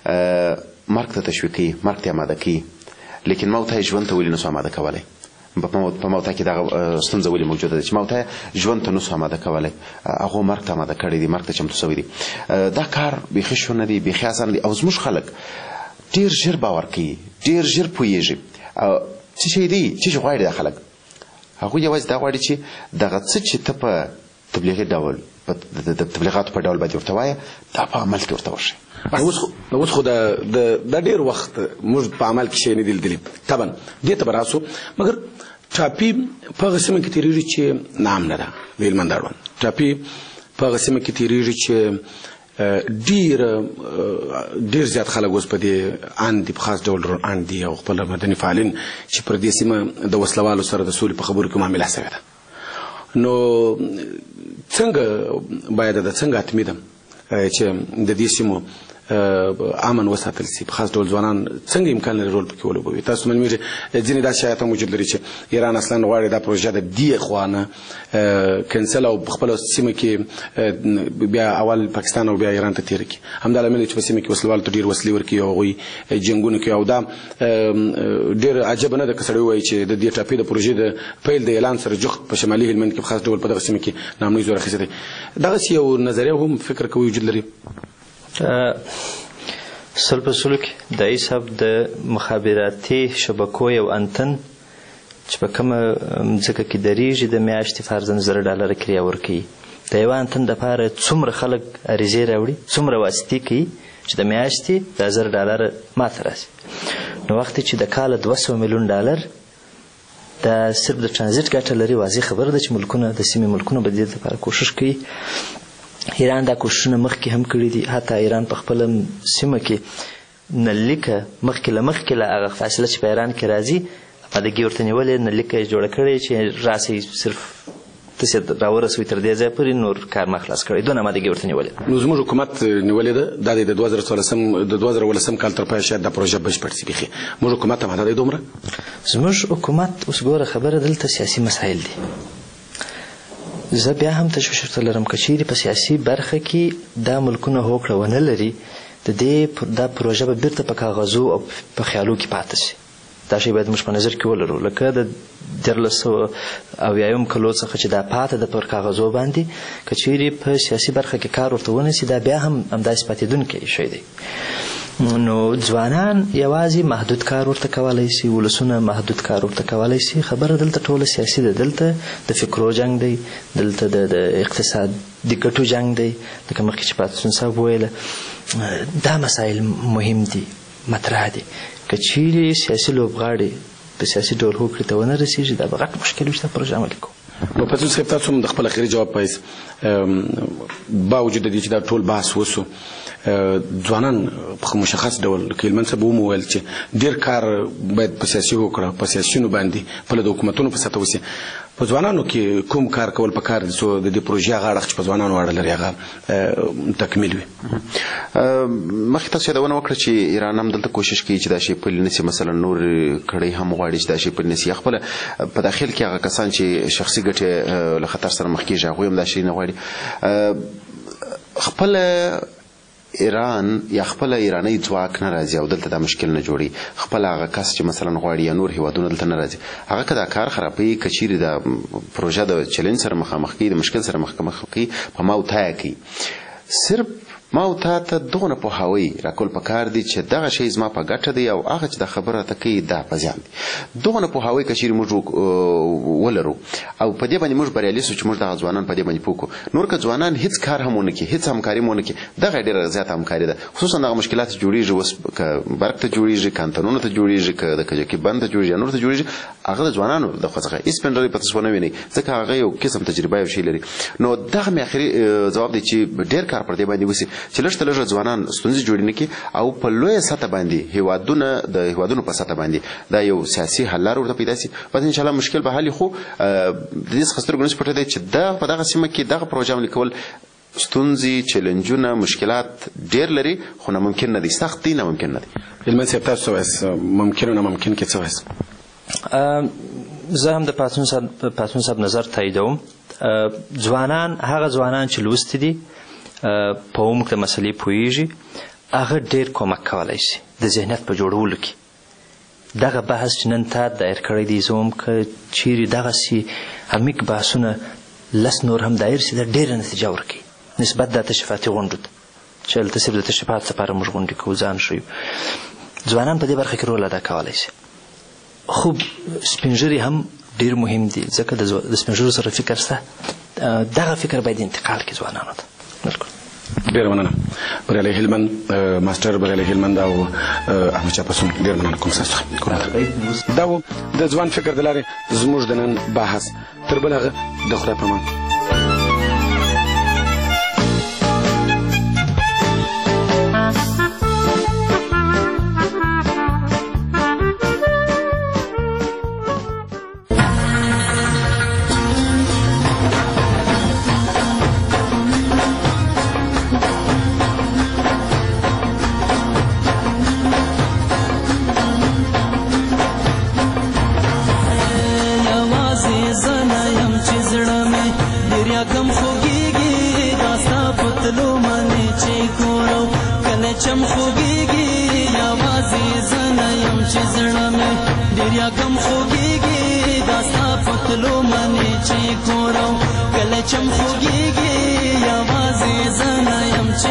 مرګ ته تشویق کوي مرګ ته اماده کوي لیکن ما ورته ژوند ته ولې نسو اماده کولی په موته کې دغه ستونزه ولې موجوده ده چې موته ژوند ته نسو اماده کولی هغو مرګ ته اماده کړی دي مرګ ته چمتو شوي دي دا کار بیخي ښه نه دی بیخي اسانه دی او زموږ خلک ډېر ژر باور کوي ډېر ژر پوهېږي څه شی دی څه شی غواړي دا خلک هغوی یوازې دا غواړي چې دغه څه چې ته په تبلیغي ډول د تبلیغاتو په ډول باندې ورته وایه دا په عمل کې ورته وښیي اوس خو دا ډېر وخت موږ په عمل کې شی نه دي لیدلي طبعا دې ته به راسو مګر ټاپي په هغه سیمه کې تېرېږي چې نام نه ده د هلمند اړوند ټاپي په هغه سیمه کې تېرېږي چې ډېر زیات خلک اوس په دې اند دي په خاص ډول اند دي او خپل مدني فعالین چې پر دې سیمه د وسلوالو سره د سولې په خبرو کې معامله سوې ده نو څنګه باید د څنګه اتمی ده چې د دې سیمو امن وساتل شي په خاص ډول ځوانان څنګه امکان لري رول پکې ولوبوي تاسو مې ځینې دا شایعات موجود لري چې ایران اصلا غواړي دا پروژه د دې خوانه کینسل او خپل سیمه کې بیا اول پاکستان او بیا ایران ته تیر کی همدا لامل چې په سیمه کې وسلوال ته ډیر وسلې ورکي او غوي جنگونه کوي او دا ډیر عجب نه ده کسړی وایي چې د دې ټاپي د پروژې د پیل د اعلان سره جوخت په شمالي هلمند کې خاص ډول په دغه سیمه کې نامنوي زور اخیسته دغه یو نظریه هم فکر کوي وجود لري سل په سلو کې د حساب د مخابراتي شبکو یو انتن چې په کومه ځکه کې دریږي د میاشتې فرضاً $1,000 کرایه ورکوي د یو انتن دپاره څومره خلک عریضې راوړي څومره واسطې کوي چې د میاشتې دا $1,000 ماته راسي نو وخت چې د کاله $200 میلیون دا صرف د ترانزیت ګټه لري واضح خبره ده چې ملکونه د سیمې ملکونه به د دې لپاره کوشش کوي ایران دا کوششونه مخکې هم کړي دي حتی ایران په خپله سیمه کې نلیکه مخکې له هغه فاصله چې په ایران کې راځي امادګي ورته نیولې نلیکه یې جوړه کړې چې راسئ صرف تاسې راورسوي تر دې ځایه پورې نور کار ما خلاص کړی دونه امادګي ورته نیولې نو زموږ حکومت نیولې ده دا د 2014 کال تر پایه شاید دا پروژه بشپړ شي بیخي موږ حکومت هم دا دومره زموږ حکومت اوس ګوره خبره دلته سیاسي مسایل دي زه بیا هم تشویش ورته لرم که چیرې په سیاسي برخه کې دا ملکونه هوکړه ونه لري دا پروژه به بیرته په کاغذو او په خیالو کې پاتې شي دا شی باید موږ په نظر کې ولرو لکه د 1990 کلو څخه چې دا پاته د پر کاغذو باندې که چیرې په سیاسي برخه کې کار ورته ونیسي دا بیا هم همداسې پاتېدونکی شی دی نو ځوانان یوازې محدود کار ورته کولی شي ولسونه محدود کار ورته کولی شي خبره دلته ټوله سیاسي ده دلته د فکرو جنګ دی دلته د اقتصادي ګټو جنګ دی لکه مخکې چې پاتسون صاحب ویله دا مسایل مهم دي مطرح دي که چیرې سیاسي لوبغاړي په سیاسي ډول هوکړې ته ونه رسېږي دا به غټ مشکل وي چې دا پروژه عملي کوو نو پاتسون صاحب تاسو هم د خپل اخري جواب پایس باوجود د دې چې دا ټول بحث وسو ځوانان په مشخص ډول هلمند صاحب وویل چې ډېر کار باید په سیاسي هوکړه په سیاسیونو باندې په د حکومتونو په سطحه وسي په ځوانانو کې کوم کار کول پکار دي څو د دې پروژې هغه اړخ چې په ځوانانو اړه لري هغه تکمیل وي مخکې تاسو یادونه وکړه چې ایران هم دلته کوشش کوي چې دا شی پلي نسي مثلا نور کړۍ هم غواړي چې دا شی پلي نسي خپله په داخل کې هغه کسان چې شخصي ګټې له خطر سره مخ کېږي هغوی هم دا شی نه غواړي خپله ایران یا خپل ایرانی ځواک نه راځي او دلته دا مشکل نه جوړي خپل هغه کس چې مثلا غواړي یا نور هیوادونه دلته نه راځي هغه که دا کار خرابوي که چیرې دا پروژه د چلنج سره مخامخ کوي د مشکل سره مخامخ کوي په ما او تا کوي صرف ما او تا ته دغونه پوهاوی راکول پکار دي چې دغه شی زما په ګټه دی او هغه چې د خبره ته کوي دا په زیان دي دغونه پوهاوی که چیرې موږ ولرو او په دې باندې موږ بریالي سو چې موږ دغه ځوانان په دې باندې پوه کړو نور که ځوانان هیڅ کار هم ونه کړي هیڅ همکاري هم ونه کړي دغه ډېره زیاته همکاري ده خصوصا دغه مشکلات جوړېږي اوس که برق ته جوړېږي کانتونونو ته جوړېږي که د کجکي بند ته جوړېږي نور ته جوړېږي هغه د ځوانانو د خوا څخه هېڅ پنډري په تاسو ونه وینئ ځکه هغه یو قسم تجربه یو شی لري نو دغه مې اخري ځواب دی چې ډېر کار پر دې باندې وسي چې لږ ته لږ ځوانان ستونزې جوړې نه کړي او په لویه سطحه باندې هیوادونو په سطحه باندې دا یو سیاسي حل لاره ورته پیدا شي بس انشاءالله مشکل به حل خو د دې څخه سترګو نه پټه دی چې په دغه سیمه کې دغه پروژه عملي کول ستونزې چیلنجونه مشکلات ډېر لري خو ناممکن نه دي سخت دي ناممکن نه دي هلمند صاحب تاسو څه وایاست ممکن او ناممکن کې څه وایاست زه هم د پاتون صاحب نظر تاییدوم هغه ځوانان چې لوستي دي په عمق د مسلې پوهیږي هغه ډېر کومک کولی شي د ذهنیت په جوړولو کې دغه بحث چې نن تا دایر کړی دی زه هم که چیرې دغسې عمیق بحثونه لس نور هم دایر شي دا ډېره نتیجه ورکوي نسبت دا تشریفاتي غونډو ته چې هلته صرف د تشریفات لپاره موږ غونډې کوو ځان ښیو ځوانان په دې برخه کې رول ادا کولی شي خو سپین ږیري هم ډېر مهم دي ځکه د سپین ږیرو سره فکر شته دغه فکر باید انتقال کړي ځوانانو ته ډېر مننه بریالی هلمند ماسټر بریالی هلمند او احمدشاه پسون ډېر مننه کوم ستاسو دا و د ځوان فکر د لارې زموږ د نن بحث تر بل هغه د خدای په امان پتلو منی چې کورو کله چم خوږیږي یوازې زه نه یم چې زړه مې ډېر یا کم خوږیږي دا ستا پتلو منی چې کورو کله چم خوږیږي یوازې زه نه یم چې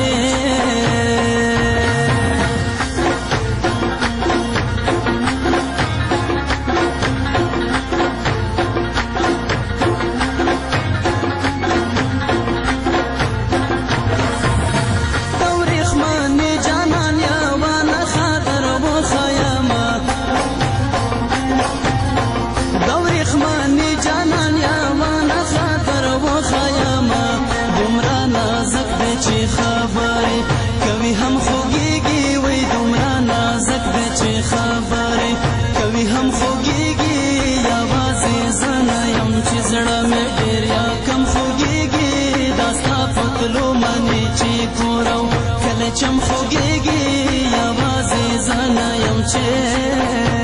چم خوږیږي یوازې زه نه یم چې